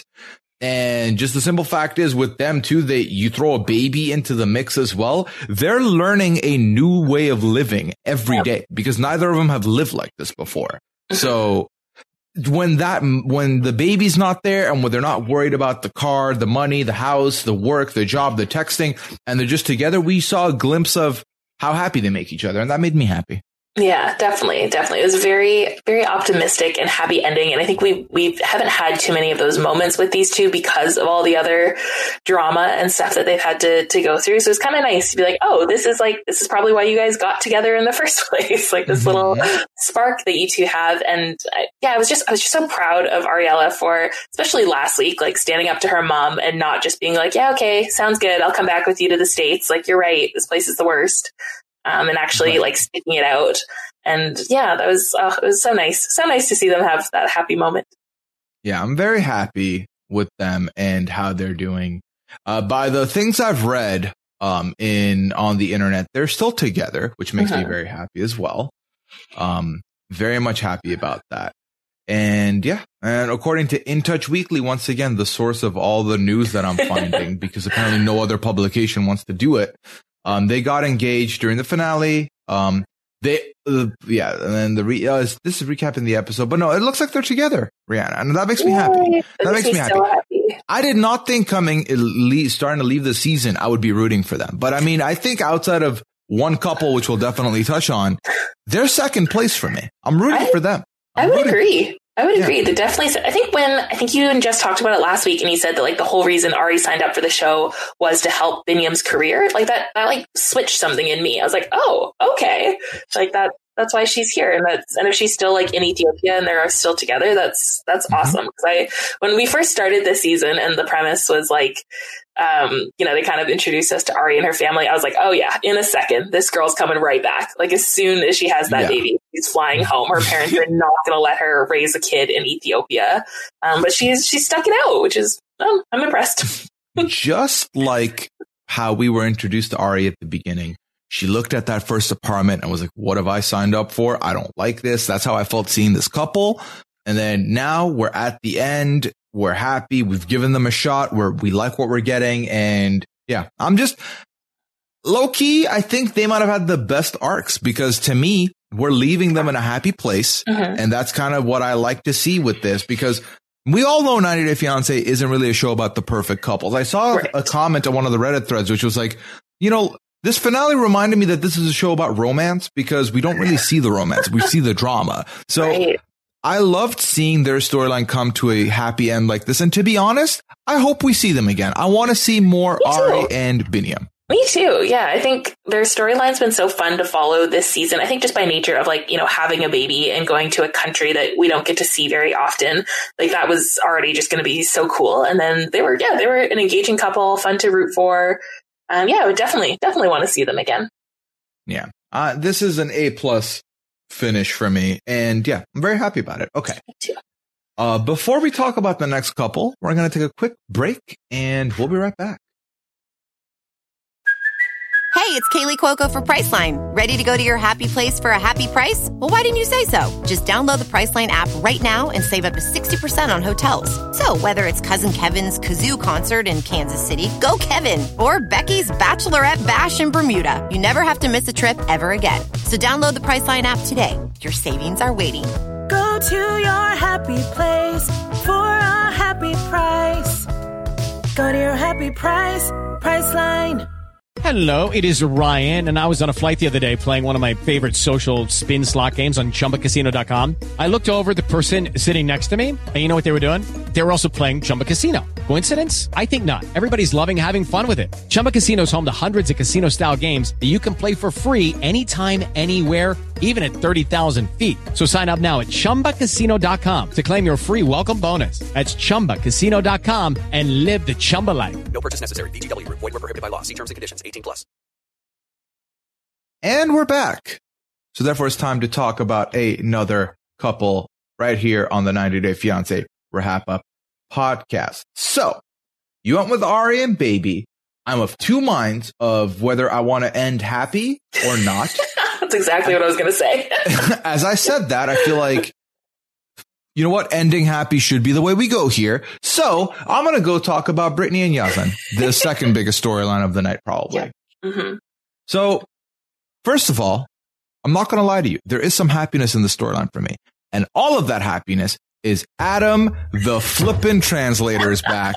And just the simple fact is with them too, they, you throw a baby into the mix as well. They're learning a new way of living every day because neither of them have lived like this before. So when that, when the baby's not there and when they're not worried about the car, the money, the house, the work, the job, the texting, and they're just together, we saw a glimpse of how happy they make each other. And that made me happy. Yeah, definitely. Definitely. It was a very, very optimistic and happy ending. And I think we, we haven't had too many of those moments with these two because of all the other drama and stuff that they've had to, to go through. So it's kind of nice to be like, oh, this is like, this is probably why you guys got together in the first place. Like this mm-hmm. little spark that you two have. And I, yeah, I was just, I was just so proud of Ariella for, especially last week, like standing up to her mom and not just being like, yeah, okay, sounds good. I'll come back with you to the States. Like, you're right. This place is the worst. Um, and actually right. like sticking it out. And yeah, that was, uh, it was so nice. So nice to see them have that happy moment. Yeah, I'm very happy with them and how they're doing. Uh, by the things I've read, um, in, on the internet, they're still together, which makes uh-huh. me very happy as well. Um, very much happy about that. And yeah, and according to In Touch Weekly, once again, the source of all the news that I'm finding, because apparently no other publication wants to do it. Um, they got engaged during the finale. Um, they, uh, yeah, and then the re, uh, this is recapping the episode, but no, it looks like they're together, Rihanna, and that makes me happy. Yay, that, that makes, makes me happy. So happy. I did not think coming, starting to leave the season, I would be rooting for them. But I mean, I think outside of one couple, which we'll definitely touch on, they're second place for me. I'm rooting I, for them. I'm I would rooting. agree. I would Yeah. agree. They definitely, I think when, I think you and Jess talked about it last week and you said that like the whole reason Ari signed up for the show was to help Binyam's career. Like that, that like switched something in me. I was like, oh, okay. Like that, that's why she's here. And that's, and if she's still like in Ethiopia and they're still together, that's, that's mm-hmm. awesome. Cause I, when we first started this season and the premise was like, um, you know, they kind of introduced us to Ari and her family. I was like, oh yeah, in a second, this girl's coming right back. Like as soon as she has that yeah. baby, she's flying home. Her parents are not going to let her raise a kid in Ethiopia. Um, but she's, she's stuck it out, which is, um, I'm impressed. Just like how we were introduced to Ari at the beginning. She looked at that first apartment and was like, what have I signed up for? I don't like this. That's how I felt seeing this couple. And then now we're at the end. We're happy. We've given them a shot. We're, we like what we're getting. And yeah, I'm just low key. I think they might have had the best arcs because to me, we're leaving them in a happy place. Mm-hmm. And that's kind of what I like to see with this because we all know ninety Day Fiancé isn't really a show about the perfect couples. I saw right. a comment on one of the Reddit threads, which was like, you know, this finale reminded me that this is a show about romance because we don't really see the romance. We see the drama. So right. I loved seeing their storyline come to a happy end like this. And to be honest, I hope we see them again. I want to see more Ari and Binyam. Me too. Yeah. I think their storyline's been so fun to follow this season. I think just by nature of like, you know, having a baby and going to a country that we don't get to see very often, like that was already just going to be so cool. And then they were, yeah, they were an engaging couple, fun to root for. Um, yeah, I would definitely, definitely want to see them again. Yeah. Uh, this is an A plus finish for me. And yeah, I'm very happy about it. Okay. Me too. Uh, before we talk about the next couple, we're going to take a quick break and we'll be right back. Hey, it's Kaylee Cuoco for Priceline. Ready to go to your happy place for a happy price? Well, why didn't you say so? Just download the Priceline app right now and save up to sixty percent on hotels. So whether it's Cousin Kevin's Kazoo Concert in Kansas City, go Kevin, or Becky's Bachelorette Bash in Bermuda, you never have to miss a trip ever again. So download the Priceline app today. Your savings are waiting. Go to your happy place for a happy price. Go to your happy price, Priceline. Hello, it is Ryan, and I was on a flight the other day playing one of my favorite social spin slot games on Chumba Casino dot com. I looked over at the person sitting next to me, and you know what they were doing? They were also playing Chumba Casino. Coincidence? I think not. Everybody's loving having fun with it. Chumba Casino is home to hundreds of casino-style games that you can play for free anytime, anywhere, even at thirty thousand feet. So sign up now at Chumba Casino dot com to claim your free welcome bonus. That's Chumba Casino dot com and live the Chumba life. No purchase necessary. V G W. Void where prohibited by law. See terms and conditions. eighteen plus. And we're back. So therefore, it's time to talk about another couple right here on the ninety Day Fiancé Wrap Up podcast. So you went with Ari and Baby. I'm of two minds of whether I want to end happy or not. That's exactly what I was going to say. As I said that, I feel like, you know what? Ending happy should be the way we go here. So I'm going to go talk about Brittany and Yazan, the second biggest storyline of the night, probably. Yeah. Mm-hmm. So first of all, I'm not going to lie to you. There is some happiness in the storyline for me. And all of that happiness is Adam, the flippin' translator, is back.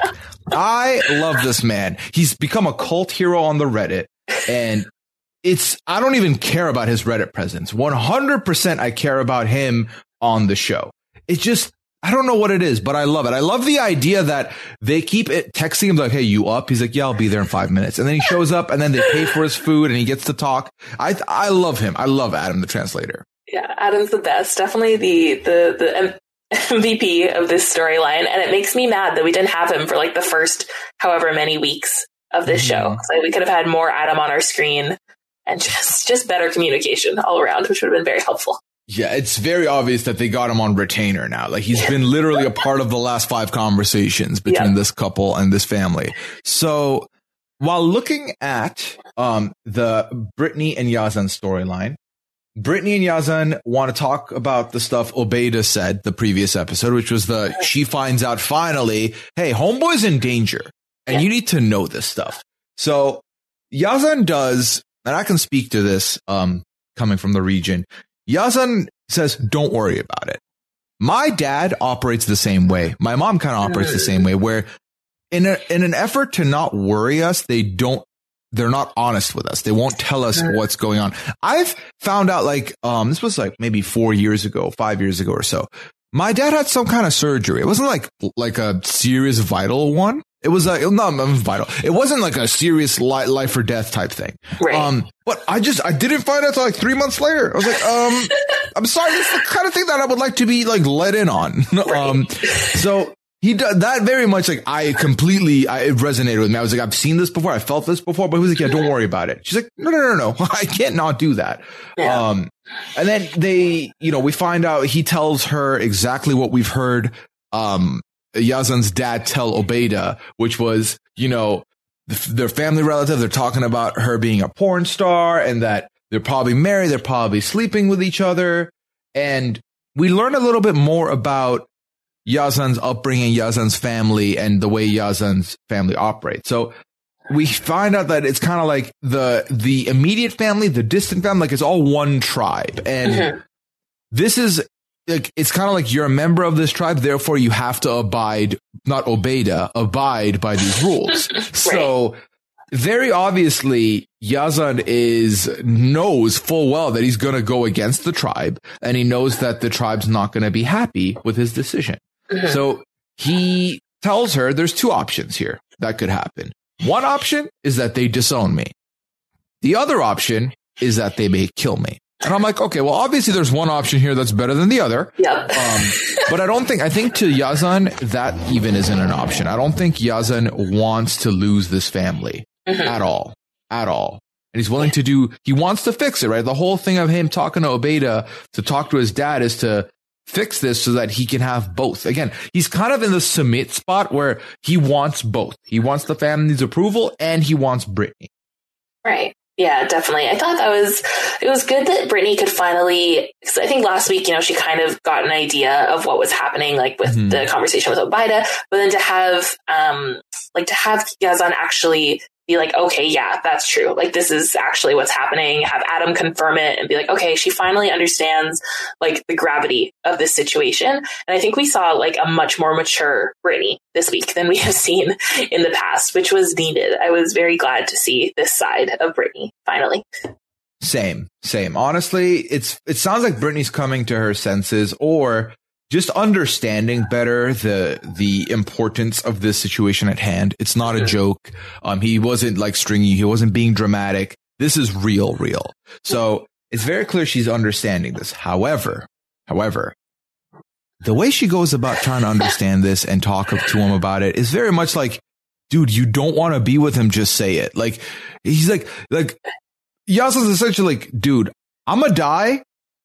I love this man. He's become a cult hero on the Reddit. And it's, I don't even care about his Reddit presence. one hundred percent I care about him on the show. It's just, I don't know what it is, but I love it. I love the idea that they keep it texting him like, hey, you up? He's like, yeah, I'll be there in five minutes. And then he shows up and then they pay for his food and he gets to talk. I, I love him. I love Adam, the translator. Yeah, Adam's the best. Definitely the, the, the M V P of this storyline. And it makes me mad that we didn't have him for like the first however many weeks of this mm-hmm. show. So we could have had more Adam on our screen and just, just better communication all around, which would have been very helpful. Yeah, it's very obvious that they got him on retainer now. Like he's been literally a part of the last five conversations between yeah. this couple and this family. So while looking at um, the Brittany and Yazan storyline, Brittany and Yazan want to talk about the stuff Obeida said the previous episode, which was the she finds out finally, hey, homeboy's in danger and yeah. you need to know this stuff. So Yazan does, and I can speak to this um, coming from the region. Yazan says, don't worry about it. My dad operates the same way. My mom kind of operates the same way, where in a, in an effort to not worry us, they don't, they're not honest with us. They won't tell us what's going on. I've found out like, um, this was like maybe four years ago, five years ago or so. My dad had some kind of surgery. It wasn't like, like a serious vital one. It was like, not vital. It wasn't like a serious li- life or death type thing. Right. Um, but I just, I didn't find out until like three months later. I was like, um, I'm sorry. It's the kind of thing that I would like to be like let in on. Right. Um, so he did that very much. Like I completely, I, it resonated with me. I was like, I've seen this before. I felt this before, but he was like, yeah, don't worry about it. She's like, no, no, no, no. I can't not do that. Yeah. Um, and then they, you know, we find out he tells her exactly what we've heard, um, Yazan's dad tell Obeida, which was, you know, their family relative. They're talking about her being a porn star and that they're probably married. They're probably sleeping with each other. And we learn a little bit more about Yazan's upbringing, Yazan's family, and the way Yazan's family operates. So we find out that it's kind of like the, the immediate family, the distant family, like it's all one tribe. And mm-hmm. this is, like, it's kind of like you're a member of this tribe, therefore you have to abide, not Obeida, abide by these rules. Right. So very obviously, Yazan is knows full well that he's going to go against the tribe, and he knows that the tribe's not going to be happy with his decision. Mm-hmm. So he tells her there's two options here that could happen. One option is that they disown me. The other option is that they may kill me. And I'm like, okay, well, obviously there's one option here that's better than the other. Yep. Um, but I don't think, I think to Yazan, that even isn't an option. I don't think Yazan wants to lose this family mm-hmm. at all, at all. And he's willing to do, he wants to fix it, right? The whole thing of him talking to Obeida to talk to his dad is to fix this so that he can have both. Again, he's kind of in the submit spot where he wants both. He wants the family's approval and he wants Brittany. Right. Yeah, definitely. I thought that was, it was good that Brittany could finally, because I think last week, you know, she kind of got an idea of what was happening, like with mm-hmm. the conversation with Obeida, but then to have, um, like to have Yazan actually be like, okay, yeah, that's true. Like, this is actually what's happening. Have Adam confirm it and be like, okay, she finally understands like the gravity of this situation. And I think we saw like a much more mature Brittany this week than we have seen in the past, which was needed. I was very glad to see this side of Brittany finally. Same, same. Honestly, it's it sounds like Brittany's coming to her senses, or just understanding better the the importance of this situation at hand. It's not a joke. Um, he wasn't like stringy. He wasn't being dramatic. This is real, real. So it's very clear she's understanding this. However, however, the way she goes about trying to understand this and talk to him about it is very much like, dude, you don't want to be with him. Just say it. Like, he's like, like, Yazan's essentially like, dude, I'm gonna die,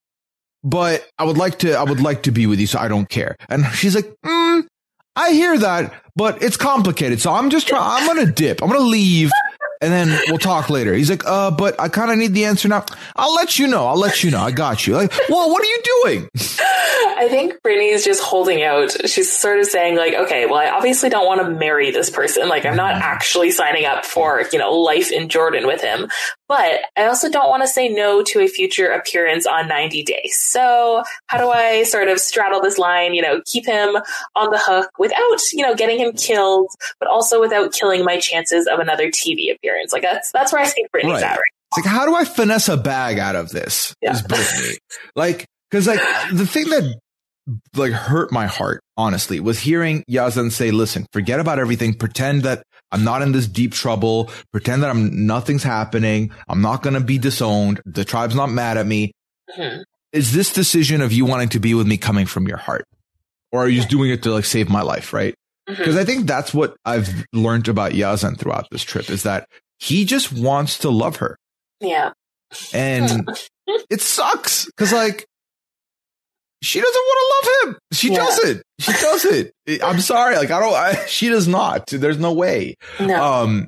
but I would like to, I would like to be with you, so I don't care. And she's like, mm, I hear that, but it's complicated. So I'm just trying, I'm going to dip. I'm going to leave and then we'll talk later. He's like, uh, but I kind of need the answer now. I'll let you know. I'll let you know. I got you. Like, well, what are you doing? I think Brittany's just holding out. She's sort of saying like, okay, well, I obviously don't want to marry this person. Like, I'm not actually signing up for, you know, life in Jordan with him. But I also don't want to say no to a future appearance on ninety days. So how do I sort of straddle this line, you know, keep him on the hook without, you know, getting him killed, but also without killing my chances of another T V appearance? Like, that's that's where I think Brittany's right. at right now. It's like, how do I finesse a bag out of this? Yeah. Is Brittany. Like, because like the thing that like hurt my heart, honestly, was hearing Yazan say, listen, forget about everything. Pretend that I'm not in this deep trouble. Pretend that I'm nothing's happening. I'm not going to be disowned. The tribe's not mad at me. Mm-hmm. Is this decision of you wanting to be with me coming from your heart? Or are you just doing it to like save my life? Right. Because mm-hmm. I think that's what I've learned about Yazan throughout this trip, is that he just wants to love her. Yeah. And it sucks because like, she doesn't want to love him. She yeah. doesn't. She doesn't. I'm sorry. Like, I don't, I, she does not. There's no way. No. Um,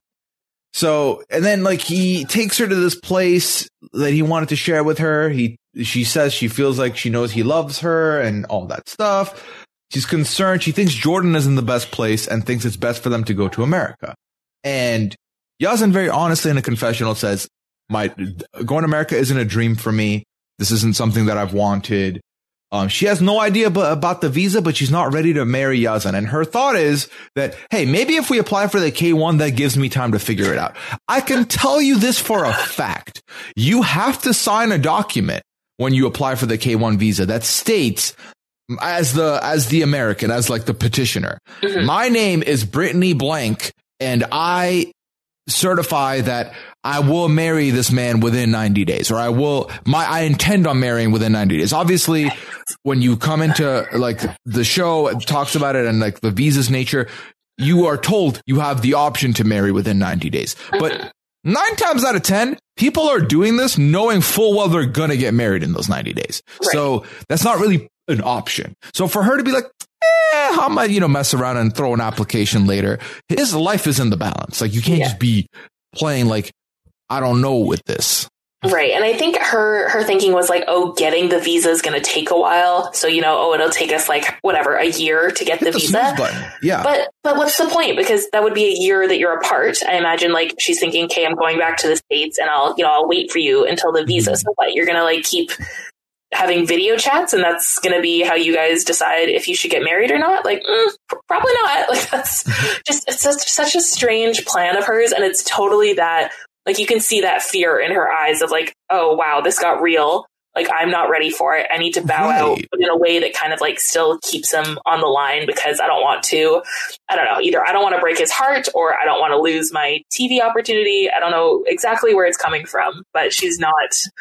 so, and then like he takes her to this place that he wanted to share with her. He, she says she feels like she knows he loves her and all that stuff. She's concerned. She thinks Jordan is in the best place and thinks it's best for them to go to America. And Yazan very honestly in a confessional says, my going to America isn't a dream for me. This isn't something that I've wanted. Um, she has no idea b- about the visa, but she's not ready to marry Yazan. And her thought is that, hey, maybe if we apply for the K one, that gives me time to figure it out. I can tell you this for a fact. You have to sign a document when you apply for the K one visa that states, as the, as the American, as like the petitioner, mm-hmm. my name is Brittany Blank, and I certify that I will marry this man within ninety days, or I will, my, I intend on marrying within ninety days. Obviously, when you come into like the show, it talks about it and like the visa's nature, you are told you have the option to marry within ninety days. But nine times out of ten, people are doing this knowing full well they're going to get married in those ninety days. Right. So that's not really an option. So for her to be like, eh, how am I, you know, mess around and throw an application later? His life is in the balance. Like, you can't yeah. just be playing like, I don't know with this. Right. And I think her, her thinking was like, oh, getting the visa is going to take a while. So, you know, oh, it'll take us like, whatever, a year to get Hit the, the visa. Button. Yeah. But, but what's the point? Because that would be a year that you're apart. I imagine like she's thinking, okay, I'm going back to the States and I'll, you know, I'll wait for you until the visa. Mm-hmm. So what, you're going to like keep having video chats and that's going to be how you guys decide if you should get married or not? Like, mm, probably not. Like, that's just, it's such, such a strange plan of hers. And it's totally that, like, you can see that fear in her eyes of like, oh, wow, this got real. Like, I'm not ready for it. I need to bow right. out, but in a way that kind of like still keeps him on the line because I don't want to, I don't know, either I don't want to break his heart or I don't want to lose my T V opportunity. I don't know exactly where it's coming from, but she's not,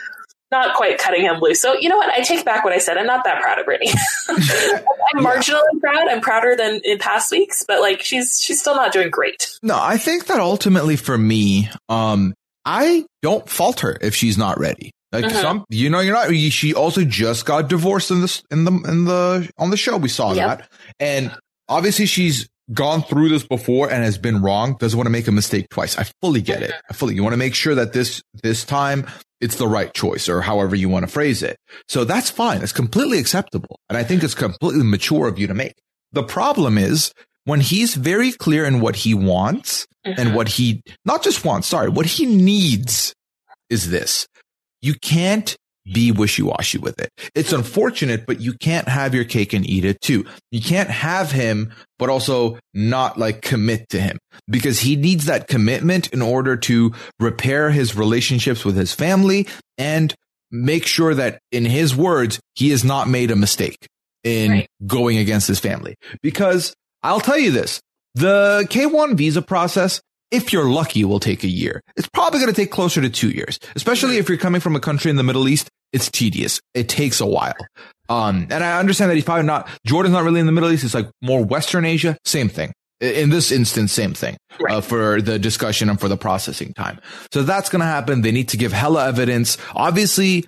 not quite cutting him loose. So, you know what? I take back what I said. I'm not that proud of Brittany. I'm yeah. marginally proud. I'm prouder than in past weeks, but like she's she's still not doing great. No, I think that ultimately for me, um, I don't fault her if she's not ready. Like mm-hmm. some, you know, you're not. She also just got divorced in this in the in the on the show. We saw yep. that, and obviously she's gone through this before and has been wrong. Doesn't want to make a mistake twice. I fully get it. I fully. You want to make sure that this this time it's the right choice, or however you want to phrase it. So that's fine. It's completely acceptable. And I think it's completely mature of you to make. The problem is when he's very clear in what he wants mm-hmm. and what he not just wants, sorry, what he needs is this. You can't be wishy-washy with it. It's unfortunate, but you can't have your cake and eat it too. You can't have him, but also not like commit to him, because he needs that commitment in order to repair his relationships with his family and make sure that, in his words, he has not made a mistake in right. going against his family. Because I'll tell you this, the K one visa process, if you're lucky, will take a year. It's probably going to take closer to two years, especially if you're coming from a country in the Middle East. It's tedious. It takes a while. Um, and I understand that he's probably not, Jordan's not really in the Middle East. It's like more Western Asia. Same thing. In this instance, same thing right. uh, for the discussion and for the processing time. So that's going to happen. They need to give hella evidence. Obviously,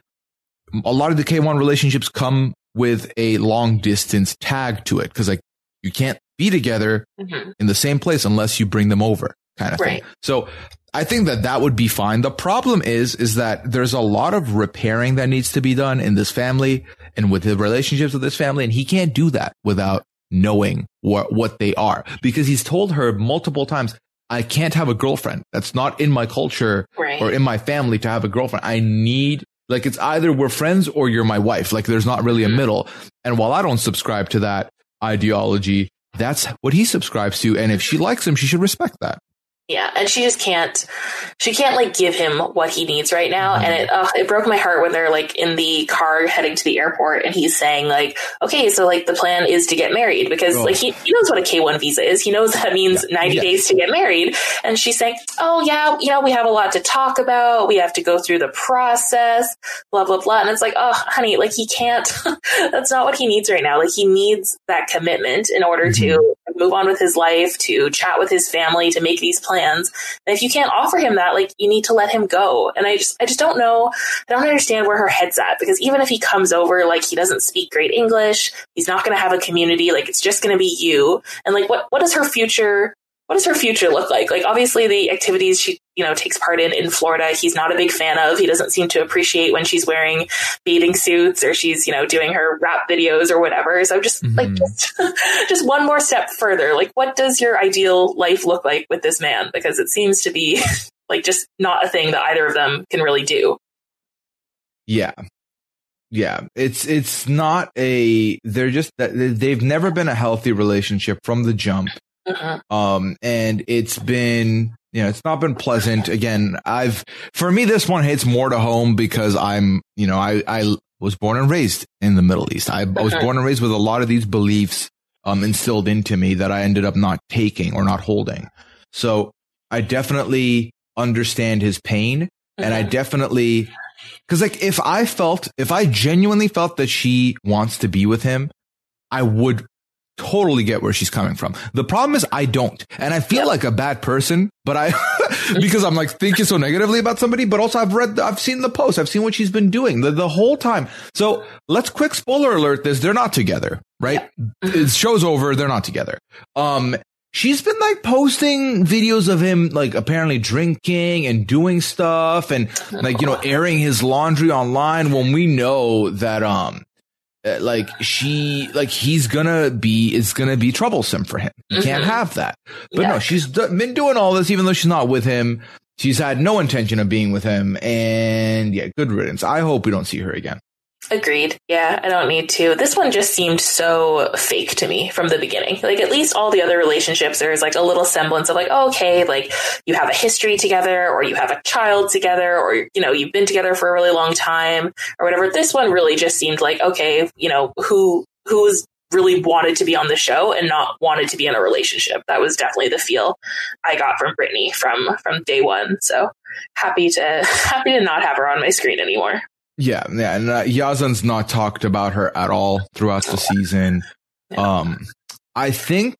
a lot of the K one relationships come with a long distance tag to it, because like you can't be together mm-hmm. in the same place unless you bring them over, kind of right. thing. So I think that that would be fine. The problem is, is that there's a lot of repairing that needs to be done in this family and with the relationships with this family. And he can't do that without knowing what, what they are, because he's told her multiple times, I can't have a girlfriend. That's not in my culture right. or in my family to have a girlfriend. I need, like, it's either we're friends or you're my wife. Like, there's not really a middle. And while I don't subscribe to that ideology, that's what he subscribes to. And if she likes him, she should respect that. Yeah, and she just can't, she can't like give him what he needs right now. And it uh, it broke my heart when they're like in the car heading to the airport and he's saying like, okay, so like the plan is to get married, because oh. like he, he knows what a K one visa is. He knows that means yeah. ninety yeah. days to get married. And she's saying, oh yeah, you know, we have a lot to talk about. We have to go through the process, blah, blah, blah. And it's like, oh, honey, like he can't, that's not what he needs right now. Like he needs that commitment in order mm-hmm. to move on with his life, to chat with his family, to make these plans. And if you can't offer him that, like you need to let him go. And I just, I just don't know. I don't understand where her head's at, because even if he comes over, like he doesn't speak great English, he's not going to have a community. Like it's just going to be you. And like, what, what does her future, what does her future look like? Like obviously the activities she, you know, takes part in in Florida, he's not a big fan of. He doesn't seem to appreciate when she's wearing bathing suits or she's, you know, doing her rap videos or whatever. So just mm-hmm. like, just, just one more step further. Like, what does your ideal life look like with this man? Because it seems to be like just not a thing that either of them can really do. Yeah. Yeah. It's, it's not a, they're just, they've never been a healthy relationship from the jump. Uh-huh. Um, and it's been, you know, it's not been pleasant. Again, I've, for me, this one hits more to home because I'm, you know, I, I was born and raised in the Middle East. I, uh-huh. I was born and raised with a lot of these beliefs, um, instilled into me that I ended up not taking or not holding. So I definitely understand his pain. Uh-huh. And I definitely, cause like if I felt, if I genuinely felt that she wants to be with him, I would totally get where she's coming from. The problem is I don't. And I feel yep. like a bad person, but I, because I'm like thinking so negatively about somebody, but also I've read, I've seen the post. I've seen what she's been doing the, the whole time. So let's quick spoiler alert this. They're not together, right? Yep. The show's over. They're not together. Um, she's been like posting videos of him, like apparently drinking and doing stuff and like, you know, airing his laundry online when we know that, um, like she, like he's gonna be, it's gonna be troublesome for him. You mm-hmm. can't have that. But yeah. no, she's d- been doing all this, even though she's not with him. She's had no intention of being with him. And yeah, good riddance. I hope we don't see her again. Agreed. Yeah, I don't need to. This one just seemed so fake to me from the beginning. Like at least all the other relationships, there's like a little semblance of like, oh, okay, like you have a history together or you have a child together or, you know, you've been together for a really long time or whatever. This one really just seemed like, okay, you know, who who's really wanted to be on the show and not wanted to be in a relationship. That was definitely the feel I got from Brittany from from day one. So happy to happy to not have her on my screen anymore. Yeah, yeah, and uh, Yazan's not talked about her at all throughout the season. Um, I think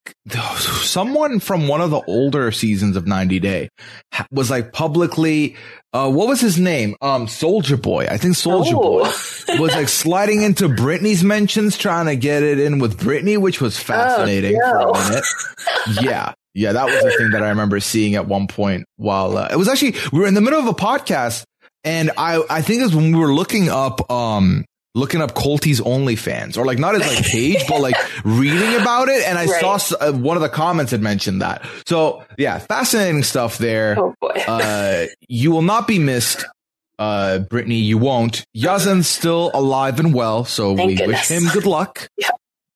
someone from one of the older seasons of ninety Day was like publicly, uh, what was his name? Um, Soulja Boy. I think Soulja oh. Boy was like sliding into Britney's mentions, trying to get it in with Britney, which was fascinating oh, no. for a minute. Yeah. Yeah, that was the thing that I remember seeing at one point while uh, it was actually, we were in the middle of a podcast. And I, I think it's when we were looking up, um, looking up Colty's OnlyFans, or like not his like page, but like reading about it. And I right. saw uh, one of the comments had mentioned that. So yeah, fascinating stuff there. Oh boy. uh, you will not be missed, uh, Brittany. You won't. Yazan's still alive and well, so Thank we goodness. wish him good luck. Yeah.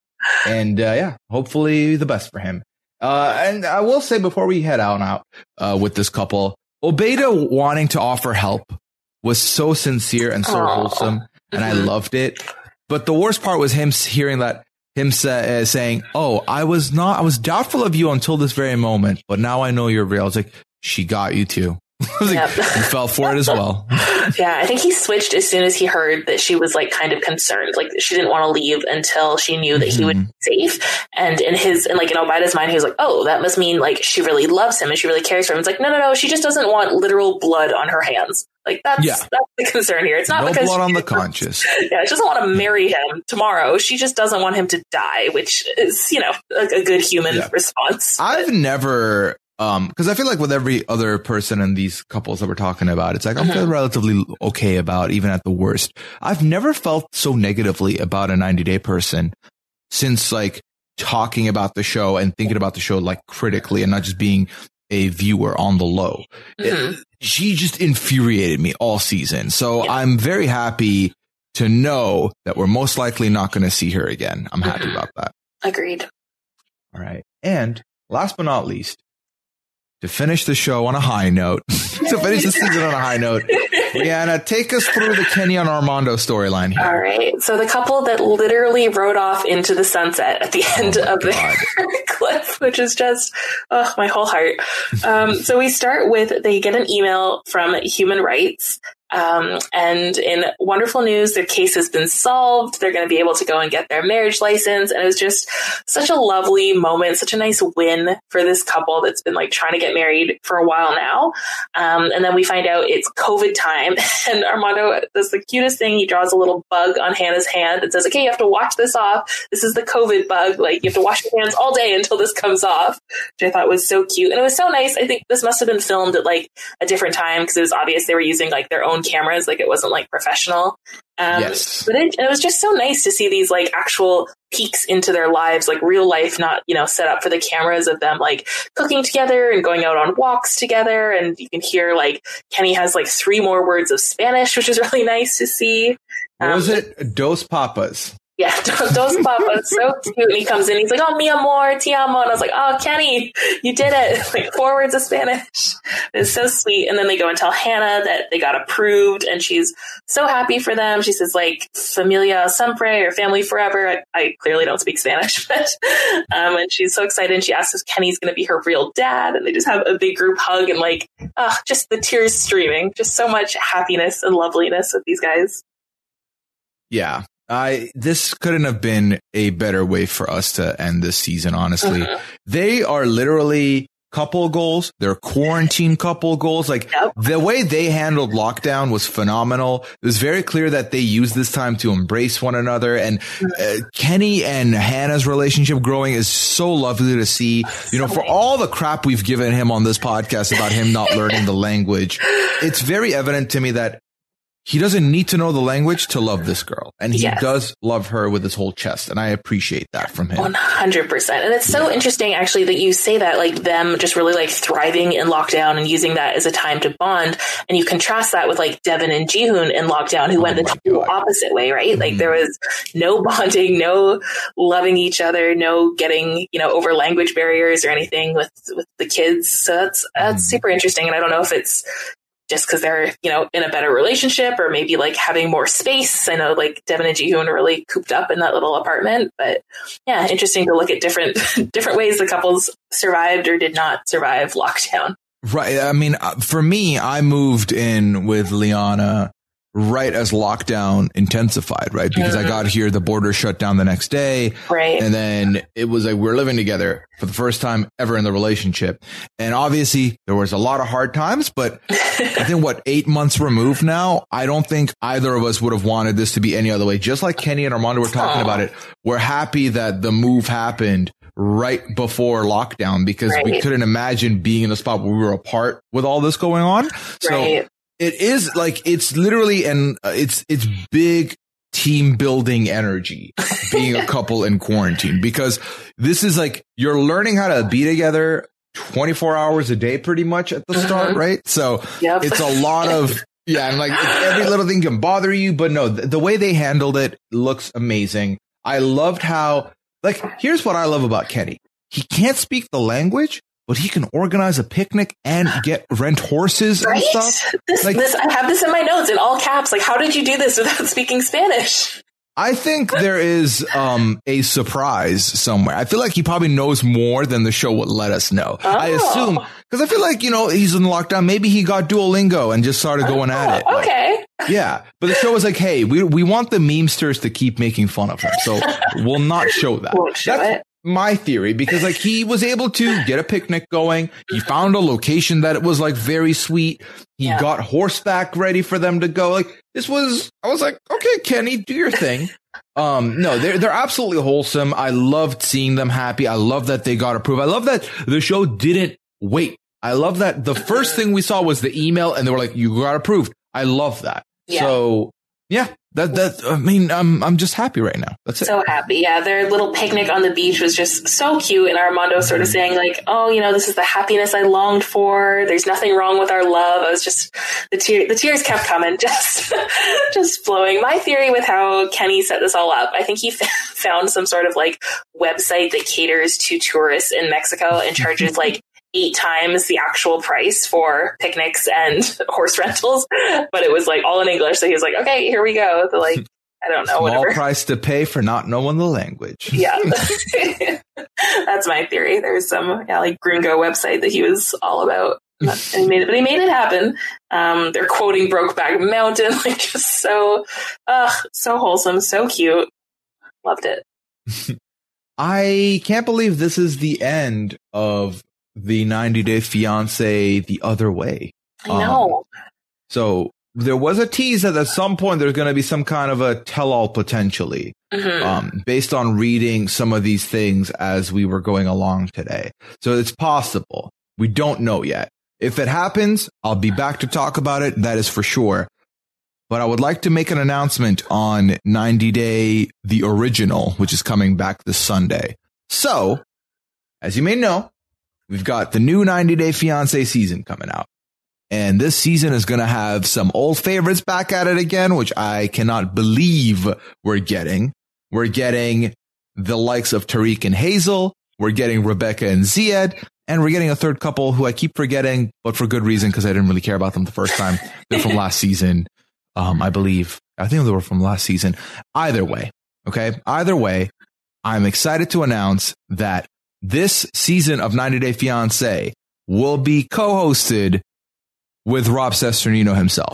And uh, yeah, hopefully the best for him. Uh, and I will say before we head out out uh, with this couple, Obeda wanting to offer help was so sincere and so Aww. wholesome, and I loved it. But the worst part was him hearing that, him say, uh, saying, "Oh, I was not, I was doubtful of you until this very moment, but now I know you're real." It's like, she got you too. Like, yep. You fell for it as well. Yeah, I think he switched as soon as he heard that she was like kind of concerned. Like she didn't want to leave until she knew that mm-hmm. he would be safe. And in his, and like in Obeda's mind, he was like, oh, that must mean like she really loves him and she really cares for him. It's like, no, no, no, she just doesn't want literal blood on her hands. Like that's yeah. that's the concern here. It's not no because blood on the doesn't, conscience. Yeah, she doesn't want to marry him tomorrow. She just doesn't want him to die, which is, you know, a, a good human yeah. response. I've never. Um, because I feel like with every other person in these couples that we're talking about, it's like I'm mm-hmm. relatively okay about, even at the worst. I've never felt so negatively about a ninety day person since like talking about the show and thinking about the show like critically and not just being a viewer on the low. Mm-hmm. It, she just infuriated me all season. So yeah. I'm very happy to know that we're most likely not going to see her again. I'm happy mm-hmm. about that. Agreed. All right. And last but not least, to finish the show on a high note, to finish the season on a high note, Rihanna, take us through the Kenny and Armando storyline here. All right. So the couple that literally rode off into the sunset at the end oh of the clip, which is just, oh, my whole heart. Um, so we start with, they get an email from Human Rights. Um, and in wonderful news, their case has been solved. They're going to be able to go and get their marriage license. And it was just such a lovely moment, such a nice win for this couple that's been like trying to get married for a while now. Um, and then we find out it's COVID time and Armando does the cutest thing. He draws a little bug on Hannah's hand and says, okay, you have to wash this off. This is the COVID bug. Like you have to wash your hands all day until this comes off, which I thought was so cute. And it was so nice. I think this must have been filmed at like a different time because it was obvious they were using like their own cameras, like it wasn't like professional. Um, yes. But it, it was just so nice to see these like actual peeks into their lives, like real life, not, you know, set up for the cameras of them like cooking together and going out on walks together. And you can hear like Kenny has like three more words of Spanish, which is really nice to see. Um, what was it? Dos papas. Yeah, Dos Papas, so cute. And he comes in, he's like, oh, mi amor, ti amo. And I was like, oh, Kenny, you did it. Like four words of Spanish. It's so sweet. And then they go and tell Hannah that they got approved and she's so happy for them. She says like familia siempre or family forever. I, I clearly don't speak Spanish, but, um, and she's so excited. And she asks if Kenny's going to be her real dad. And they just have a big group hug and like, oh, just the tears streaming. Just so much happiness and loveliness with these guys. Yeah. I, this couldn't have been a better way for us to end this season, honestly. Uh-huh. They are literally couple goals. They're quarantine couple goals. Like yep. the way they handled lockdown was phenomenal. It was very clear that they used this time to embrace one another. And uh, Kenny and Hannah's relationship growing is so lovely to see. You know, for all the crap we've given him on this podcast about him not learning the language, it's very evident to me that he doesn't need to know the language to love this girl. And he yes. does love her with his whole chest. And I appreciate that from him. one hundred percent. And it's so yeah. interesting, actually, that you say that, like them just really like thriving in lockdown and using that as a time to bond. And you contrast that with like Devin and Jihoon in lockdown, who oh went the total opposite way, right? Mm-hmm. Like there was no bonding, no loving each other, no getting, you know, over language barriers or anything with, with the kids. So that's, that's mm-hmm. super interesting. And I don't know if it's just because they're, you know, in a better relationship or maybe like having more space. I know like Devin and Jihoon are really cooped up in that little apartment, but yeah, interesting to look at different, different ways the couples survived or did not survive lockdown. Right. I mean, for me, I moved in with Liana right as lockdown intensified, right? Because mm-hmm. I got here, the border shut down the next day. Right. And then it was like, we're living together for the first time ever in the relationship. And obviously there was a lot of hard times, but I think what, eight months removed now, I don't think either of us would have wanted this to be any other way. Just like Kenny and Armando were talking Aww. about it. We're happy that the move happened right before lockdown because right. we couldn't imagine being in a spot where we were apart with all this going on. So right. it is like, it's literally, and uh, it's, it's big team building energy being a couple in quarantine, because this is like, you're learning how to be together twenty-four hours a day pretty much at the start, mm-hmm. right? So yep. it's a lot of, yeah, and like every little thing can bother you, but no, the, the way they handled it looks amazing. I loved how, like, here's what I love about Kenny. He can't speak the language, but he can organize a picnic and get rent horses right? and stuff. This, like, this, I have this in my notes in all caps. Like, how did you do this without speaking Spanish? I think there is um, a surprise somewhere. I feel like he probably knows more than the show would let us know. Oh. I assume, because I feel like, you know, he's in lockdown. Maybe he got Duolingo and just started going oh, at it. Okay. Like, yeah. But the show was like, hey, we we want the memesters to keep making fun of him. So we'll not show that. Won't show That's it. my theory, because like he was able to get a picnic going. He found a location that it was like very sweet. He yeah. got horseback ready for them to go. Like this was, I was like, okay, Kenny, do your thing. Um, no, they're, they're absolutely wholesome. I loved seeing them happy. I love that they got approved. I love that the show didn't wait. I love that the first thing we saw was the email and they were like, you got approved. I love that. Yeah. So yeah, that, that, I mean, I'm, I'm just happy right now. That's it. So happy. Yeah. Their little picnic on the beach was just so cute. And Armando sort of saying like, oh, you know, this is the happiness I longed for. There's nothing wrong with our love. I was just, the tear, the tears kept coming, just, just flowing. My theory with how Kenny set this all up, I think he f- found some sort of like website that caters to tourists in Mexico and charges like eight times the actual price for picnics and horse rentals, but it was like all in English. So he was like, okay, here we go. So like, I don't know, Small whatever price to pay for not knowing the language. Yeah. That's my theory. There's some yeah, like Gringo website that he was all about. And he made it, but he made it happen. Um, they're quoting Brokeback Mountain, like just so, uh, so wholesome, so cute. Loved it. I can't believe this is the end of the ninety Day Fiancé the other way. I know. Um, so there was a tease that at some point there's going to be some kind of a tell-all potentially, mm-hmm. um, based on reading some of these things as we were going along today. So it's possible. We don't know yet. If it happens, I'll be back to talk about it. That is for sure. But I would like to make an announcement on ninety Day The Original, which is coming back this Sunday. So, as you may know, we've got the new ninety Day Fiancé season coming out. And this season is going to have some old favorites back at it again, which I cannot believe we're getting. We're getting the likes of Tariq and Hazel. We're getting Rebecca and Ziad. And we're getting a third couple who I keep forgetting, but for good reason, because I didn't really care about them the first time. They're from last season, um, I believe. I think they were from last season. Either way, okay? Either way, I'm excited to announce that this season of ninety Day Fiancé will be co-hosted with Rob Cesternino himself.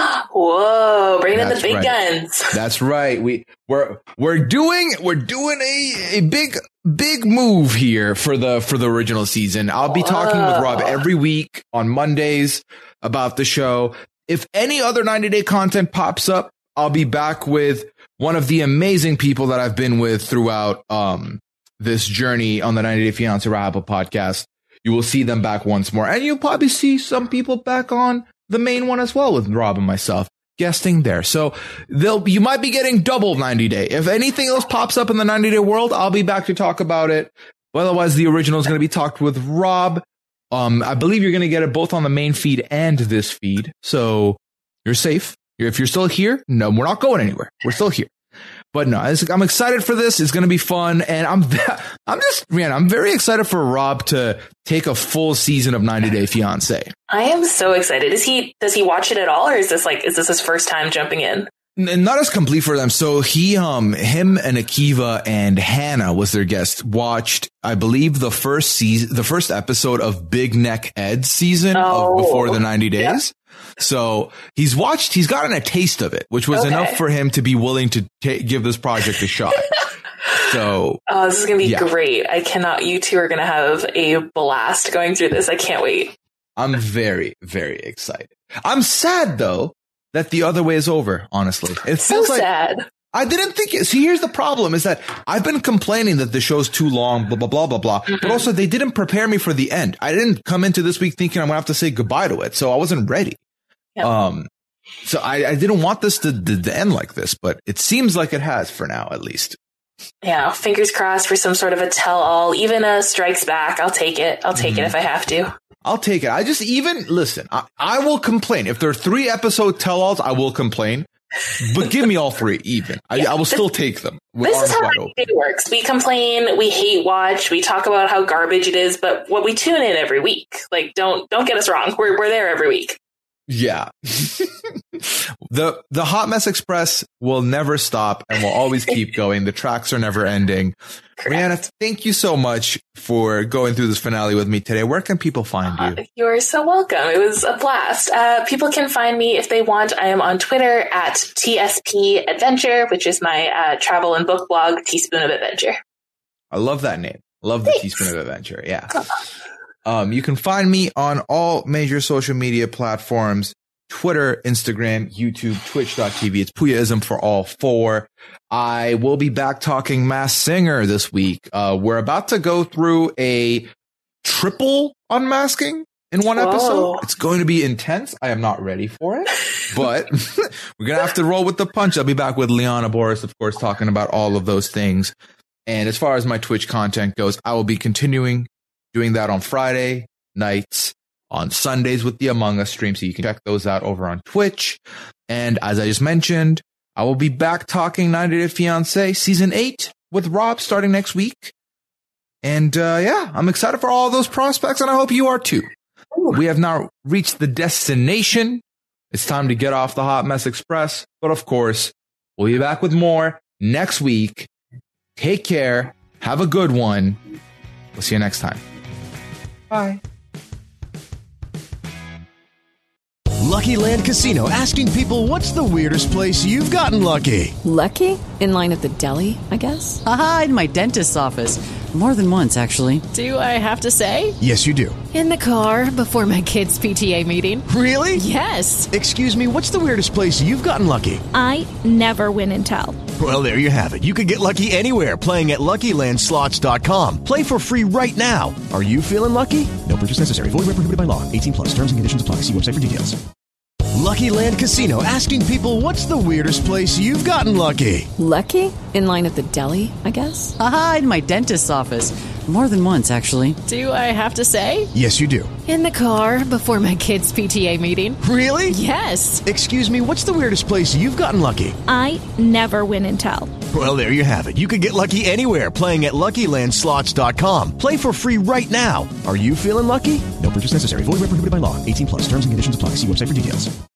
Whoa, bringing in the big right. guns. That's right. We we're we're doing we're doing a, a big big move here for the for the original season. I'll be Whoa. talking with Rob every week on Mondays about the show. If any other ninety Day content pops up, I'll be back with one of the amazing people that I've been with throughout um this journey on the ninety Day Fiancé Rahapa podcast. You will see them back once more. And you'll probably see some people back on the main one as well with Rob and myself guesting there. So they'll you might be getting double ninety Day. If anything else pops up in the ninety Day world, I'll be back to talk about it. Otherwise, the original is going to be talked with Rob. Um, I believe you're going to get it both on the main feed and this feed. So you're safe. If you're still here, no, we're not going anywhere. We're still here. But no, I'm excited for this. It's going to be fun. And I'm, I'm just, man, I'm very excited for Rob to take a full season of ninety Day Fiancé. I am so excited. Is he, does he watch it at all? Or is this like, is this his first time jumping in? Not as complete for them. So he, um, him and Akiva and Hannah was their guest, watched, I believe, the first season, the first episode of Big Neck Ed's season oh, of Before the ninety Days. Yeah. So he's watched, he's gotten a taste of it, which was okay. enough for him to be willing to ta- give this project a shot. So, oh, this is going to be yeah. great. I cannot, you two are going to have a blast going through this. I can't wait. I'm very, very excited. I'm sad though that the other way is over, honestly. It feels so like sad. I didn't think it. See, here's the problem is that I've been complaining that the show's too long, blah, blah, blah, blah, blah. Mm-hmm. But also they didn't prepare me for the end. I didn't come into this week thinking I'm going to have to say goodbye to it. So I wasn't ready. Yep. Um, So I, I didn't want this to, to, to end like this, but it seems like it has for now, at least. Yeah, fingers crossed for some sort of a tell-all. Even a Strikes Back, I'll take it. I'll take mm-hmm. it if I have to. I'll take it. I just even, listen, I, I will complain. If there are three episode tell-alls, I will complain. But give me all three, even. I, yeah, I will still take them. This is how it works. We complain, we hate watch, we talk about how garbage it is, but what we tune in every week. Like, don't don't get us wrong. We're we're there every week. Yeah. the the Hot Mess Express will never stop and will always keep going. The tracks are never ending. Correct. Rihanna, thank you so much for going through this finale with me today. Where can people find you? Uh, you're so welcome. It was a blast. Uh, people can find me if they want. I am on Twitter at T S P Adventure, which is my uh, travel and book blog, Teaspoon of Adventure. I love that name. Love the Thanks. Teaspoon of Adventure. Yeah. Um, you can find me on all major social media platforms, Twitter, Instagram, YouTube, twitch dot t v. It's Puyaism for all four. I will be back talking Masked Singer this week. Uh, we're about to go through a triple unmasking in one Whoa. episode. It's going to be intense. I am not ready for it, but we're going to have to roll with the punch. I'll be back with Liana Boris, of course, talking about all of those things. And as far as my Twitch content goes, I will be continuing doing that on Friday nights, on Sundays with the Among Us stream, so you can check those out over on Twitch. And as I just mentioned, I will be back talking ninety Day Fiancé Season eight with Rob starting next week. And uh, yeah, I'm excited for all those prospects, and I hope you are too. Ooh. We have now reached the destination. It's time to get off the Hot Mess Express. But of course, we'll be back with more next week. Take care. Have a good one. We'll see you next time. Bye. Lucky Land Casino, asking people, what's the weirdest place you've gotten lucky? Lucky? In line at the deli, I guess? Aha, in my dentist's office. More than once, actually. Do I have to say? Yes, you do. In the car before my kids' P T A meeting. Really? Yes. Excuse me, what's the weirdest place you've gotten lucky? I never win and tell. Well, there you have it. You can get lucky anywhere, playing at Lucky Land Slots dot com. Play for free right now. Are you feeling lucky? No purchase necessary. Void where prohibited by law. eighteen plus. Terms and conditions apply. See website for details. Lucky Land Casino, asking people, what's the weirdest place you've gotten lucky? Lucky? In line at the deli, I guess? Aha, in my dentist's office. More than once, actually. Do I have to say? Yes, you do. In the car before my kids' P T A meeting. Really? Yes. Excuse me, what's the weirdest place you've gotten lucky? I never win and tell. Well, there you have it. You can get lucky anywhere, playing at Lucky Land Slots dot com. Play for free right now. Are you feeling lucky? No purchase necessary. Void where prohibited by law. eighteen plus. Terms and conditions apply. See website for details.